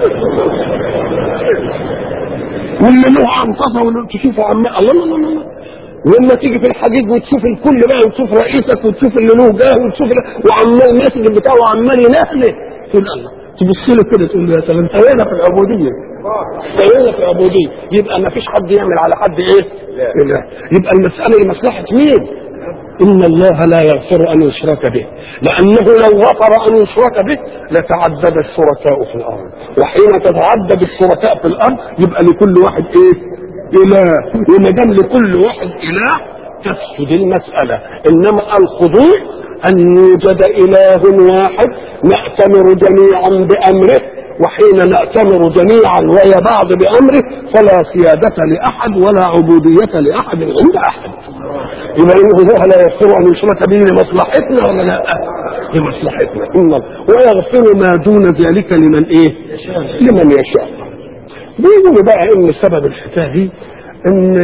واللي له عنطزه واللي تشوفه عم الله الله الله الله. ولما تيجي في الحديد وتشوف الكل بقى وتشوف رئيسك وتشوف اللي له جاه وتشوف وعمال المسجد بتاعه عمال ينهله تقول الله، تبص له كده تقول له يا سلام سوينا في العبوديه، سوينا في العبوديه. يبقى ما فيش حد يعمل على حد ايه؟ لا. يبقى المساله لمصلحه مين؟ إن الله لا يغفر أن يشرك به، لأنه لو غفر أن يشرك به لتعدد الشركاء في الأرض، وحين تتعدد الشركاء في الأرض يبقى لكل واحد إيه؟ إله، وما دام لكل واحد إله تفسد المسألة. إنما الخضوع أن يوجد إله واحد نأتمر جميعا بأمره، وحين نأتمر جميعا ويا بعض بأمره فلا سيادة لأحد ولا عبودية لأحد عند أحد. إذا الله لا يغفر أن يشرك به لمصلحتنا ولا لا؟ لمصلحتنا. إن ويغفر ما دون ذلك لمن إيه؟ لمن يشاء. بيقولوا بقى إن سبب الحكاية دي إن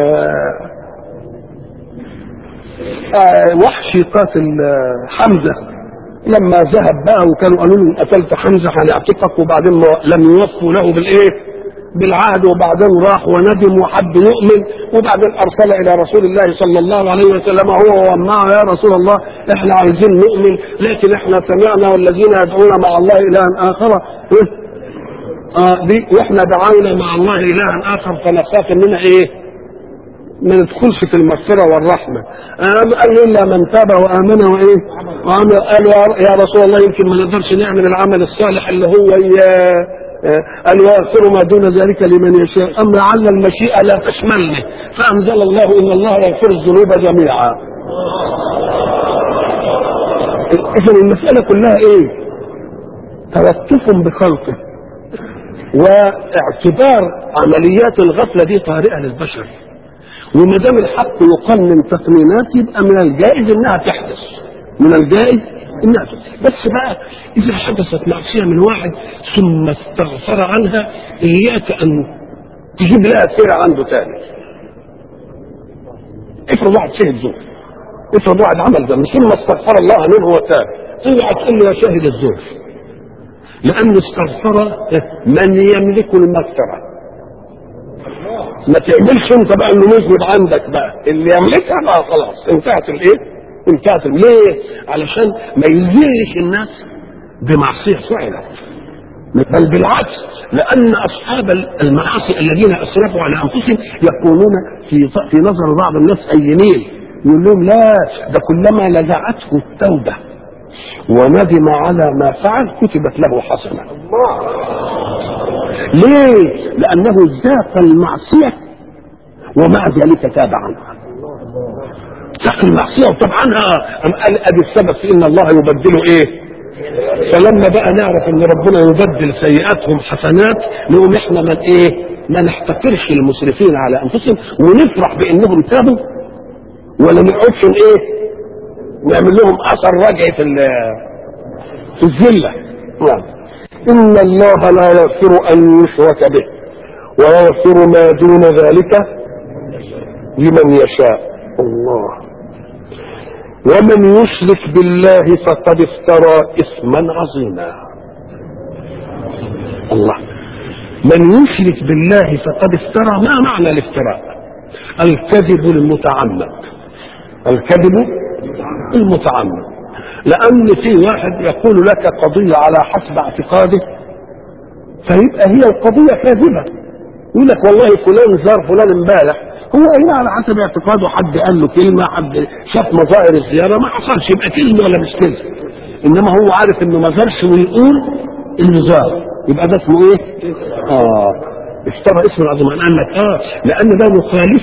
آه وحشي قاتل حمزة لما ذهب بقى وكانوا قالوا له قتلت حمزة هنعتقك، وبعدين لم يوفوا له بالايه؟ بالعهد، وبعدين راح وندم وحب يؤمن، وبعدين ارسل الى رسول الله صلى الله عليه وسلم هو ومعه يا رسول الله احنا عايزين نؤمن لكن احنا سمعنا والذين يدعون مع الله الها اخر اه دي واحنا دعونا مع الله الها اخر فنخاف اننا ايه؟ ما ندخلش في المغفرة والرحمة. قال إلا من تاب وآمن وإيه؟ وعمل. قالوا يا رسول الله يمكن ما نقدرش نعمل العمل الصالح اللي هو إياه. قال ويغفر ما دون ذلك لمن يشاء، أما لعل المشيئة لا تشملني فأنزل الله إن الله يغفر الذنوب جميعا. إذن المسألة كلها إيه؟ تلطف بخلقه واعتبار عمليات الغفلة دي طارئة للبشر، وما دام الحق يقنن تقنينات يبقى من الجائز انها تحدث، من الجائز انها تحدث. بس بقى اذا حدثت معصيه من واحد ثم استغفر عنها اياك ان تجيب لها سيره عنده تاني. افرض واحد شهد زور، افرض واحد عمل ذنب ثم استغفر الله منه وتاب، اوعى تقول له يا شاهد الزور، لان استغفر من يملك المغفره. ما تعملش انت بقى انه مذنب عندك بقى، اللي يملكها بقى خلاص انتهت الايه؟ انتهت. ليه؟ علشان ما يزيلش الناس بمعصيه فعلت، بل بالعكس، لان اصحاب المعاصي الذين اسرفوا على انفسهم يكونون في في نظر بعض الناس اينين، يقول لهم لا ده كلما لزعته التوبه وندم على ما فعل كتبت له حسنه. ليه؟ لأنه ذاق المعصية ومع ذلك تاب عنها. ذاق المعصية وتاب عنها، أم قال أدي السبب في إن الله يبدله إيه؟ فلما بقى نعرف إن ربنا يبدل سيئاتهم حسنات نقوم إحنا من إيه؟ ما نحتقرش المسرفين على أنفسهم ونفرح بإنهم تابوا، ولا نقعدش إيه؟ نعمل لهم أثر رجعي في في الذلة. نعم. إن الله لا يغفر أن يشرك به ويغفر ما دون ذلك لمن يشاء. الله. ومن يشرك بالله فقد افترى إثما عظيما. الله. من يشرك بالله فقد افترى. ما معنى الافتراء؟ الكذب المتعمد، الكذب المتعمد. لأن في واحد يقول لك قضية على حسب اعتقاده فيبقى هي القضية كاذبة، يقول لك والله فلان زار فلان امبارح، هو هنا على حسب اعتقاده، حد قال له كلمة، حد شاف مظاهر الزيارة، ما حصلش، يبقى كذب ولا مش كذب؟ إنما هو عارف إنه ما زارش ويقول إنه زار، يبقى ده اسمه إيه؟ آه افترى اسم العظيم. قال لك آه لأن ده مخالف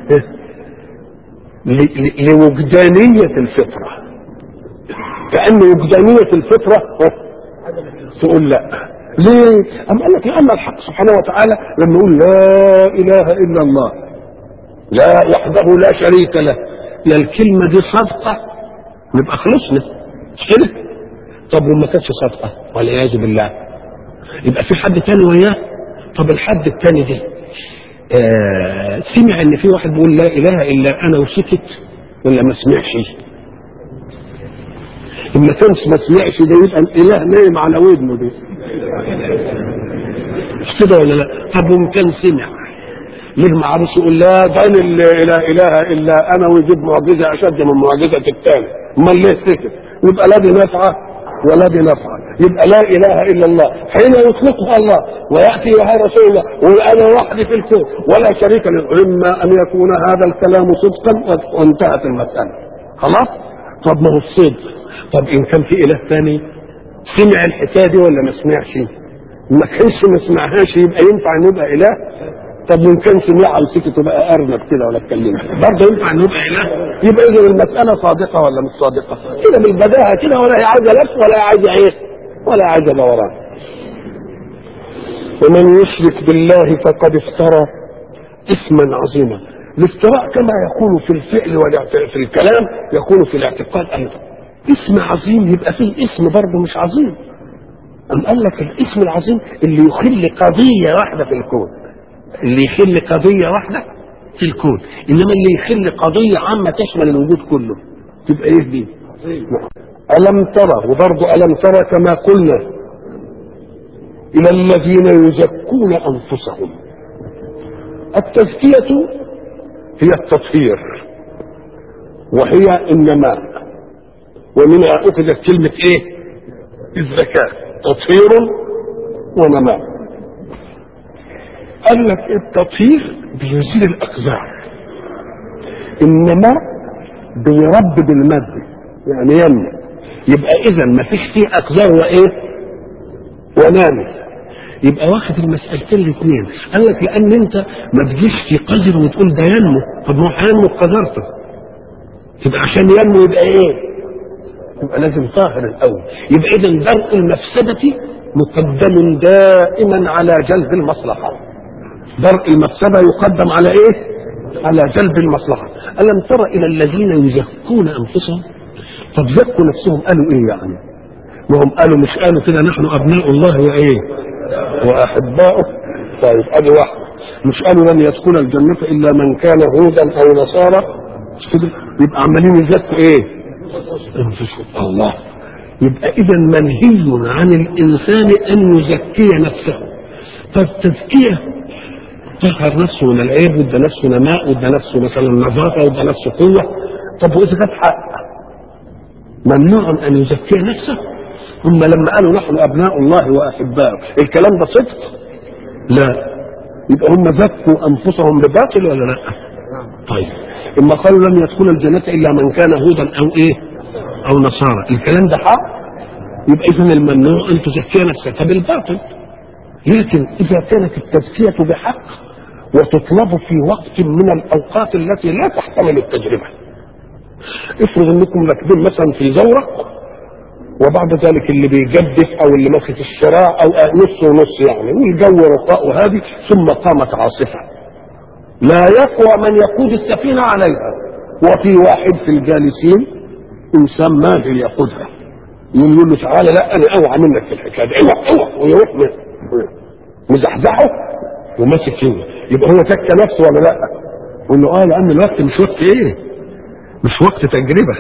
لوجدانية الفطرة، كأن وجدانية الفطرة تقول لا. ليه؟ أم قال لك لأن الحق سبحانه وتعالى لما يقول لا إله إلا الله لا وحده لا شريك له، يا الكلمة دي صدقة نبقى خلصنا، مش كده؟ طب وما كانتش صدقة والعياذ بالله يبقى في حد تاني وياه. طب الحد التاني ده آه سمع ان في واحد بيقول لا اله الا انا وسكت ولا ما سمعش؟ إن ما كانش ما سمعش ده يبقى الإله نايم على ودنه دي، مش كده ولا لا؟ طب وإن كان سمع ليه ما عرفش يقول لا ده لا إله إلا أنا ويجيب معجزة أشد من معجزة الثاني؟ أمال ليه سكت؟ يبقى لا دي نافعة ولا دي نافعة، يبقى لا إله إلا الله حين يطلقها الله ويأتي بها رسول الله وأنا وحدي في الكون ولا شريك له، إما أن يكون هذا الكلام صدقا وانتهت المسألة خلاص. طب ما هو الصدق، طب إن كان في إله ثاني سمع الحكاية دي ولا ما سمعش؟ ما كانش ما سمعهاش يبقى ينفع أن يبقى إله؟ طب وإن كان سمعها وسكت وبقى أرنب كده ولا اتكلم برضه ينفع أن يبقى إله؟ يبقى إذا المسألة صادقة ولا مش صادقة؟ كده بالبداهة كده، ولا هي عايزة لف ولا هي عايزة إيه؟ ولا عايزة دوران. ومن يشرك بالله فقد افترى إثما عظيما. الافتراء كما يكون في الفعل وفي الكلام يكون في الاعتقاد أيضا. اسم عظيم يبقى فيه اسم برضه مش عظيم. أم قال لك الاسم العظيم اللي يخل قضية واحدة في الكون، اللي يخل قضية واحدة في الكون، إنما اللي يخل قضية عامة تشمل الوجود كله تبقى إيه دي؟ ألم ترى، وبرضه ألم ترى كما قلنا إلى الذين يزكون أنفسهم. التزكية هي التطهير وهي النماء، ومنها أخذت كلمة إيه؟ الزكاة، تطهير ونماء. قال لك التطهير بيزيل الأقذار، النماء بيربب المادة يعني ينمو، يبقى إذا ما فيش فيه أقذار وإيه؟ ونامي، يبقى واخد المسألتين الاثنين. قال لك لأن أنت ما تجيش في قذر وتقول ده ينمو، طب ما هو هينمو بقذرته، يبقى عشان ينمو يبقى إيه؟ يبقى لازم طاهر الأول. يبقى إذا درء المفسدة مقدم دائما على جلب المصلحة. درء المفسدة يقدم على إيه؟ على جلب المصلحة. ألم ترى إلى الذين يزكون أنفسهم؟ طب زكوا نفسهم قالوا إيه يعني؟ وهم قالوا مش قالوا كده نحن أبناء الله وإيه؟ وأحباؤه. طيب أدي واحدة، مش قالوا لن يدخل الجنة إلا من كان هودا أو نصارى، مش كده؟ يبقى عمالين يزكوا إيه؟ أنفسهم. الله، يبقى إذا منهي عن الإنسان أن يزكي نفسه. طب تزكية طهر نفسه من العيب، وده نفسه نماء، وده نفسه مثلا نظافة، وده نفسه قوة. طب وإذا كانت حق ممنوع أن يزكي نفسه؟ هم لما قالوا نحن أبناء الله وأحباؤه الكلام ده صدق؟ لا، يبقى هم زكوا أنفسهم بباطل ولا لا؟ طيب إما قالوا لن يدخل الجنة إلا من كان هودا أو إيه أو نصارى، الكلام ده حق، يبقى إذن الممنوع أن تزكي نفسك بالباطل. لكن إذا كانت التزكية بحق وتطلب في وقت من الأوقات التي لا تحتمل التجربة، افرض أنكم راكبين مثلا في زورق وبعد ذلك اللي بيجدف أو اللي ماسك الشراع أو نص ونص يعني، والجو رخاء وهذه، ثم قامت عاصفة لا يقوى من يقود السفينة عليها، وفي واحد في الجالسين إنسان ماهر يقودها، يقول له تعالى لا أنا أوعى منك في الحكاية دي، اوعى اوعى، ويروح مزحزحه وماسك فيه، يبقى هو زكى نفسه ولا لا؟ يقول له اه لأن الوقت مش وقت إيه؟ مش وقت تجربة،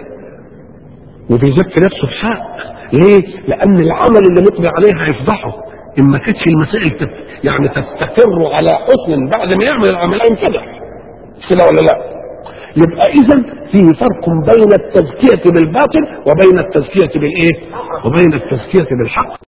وبيزكي نفسه بحق. ليه؟ لأن العمل اللي مقبل عليه هيفضحه إن ما كانتش المسائل تت... يعني تستقر على حسن بعد ما يعمل العملين كده كده ولا لا؟ يبقى إذا فيه فرق بين التزكية بالباطل وبين التزكية بالإيه؟ وبين التزكية بالحق.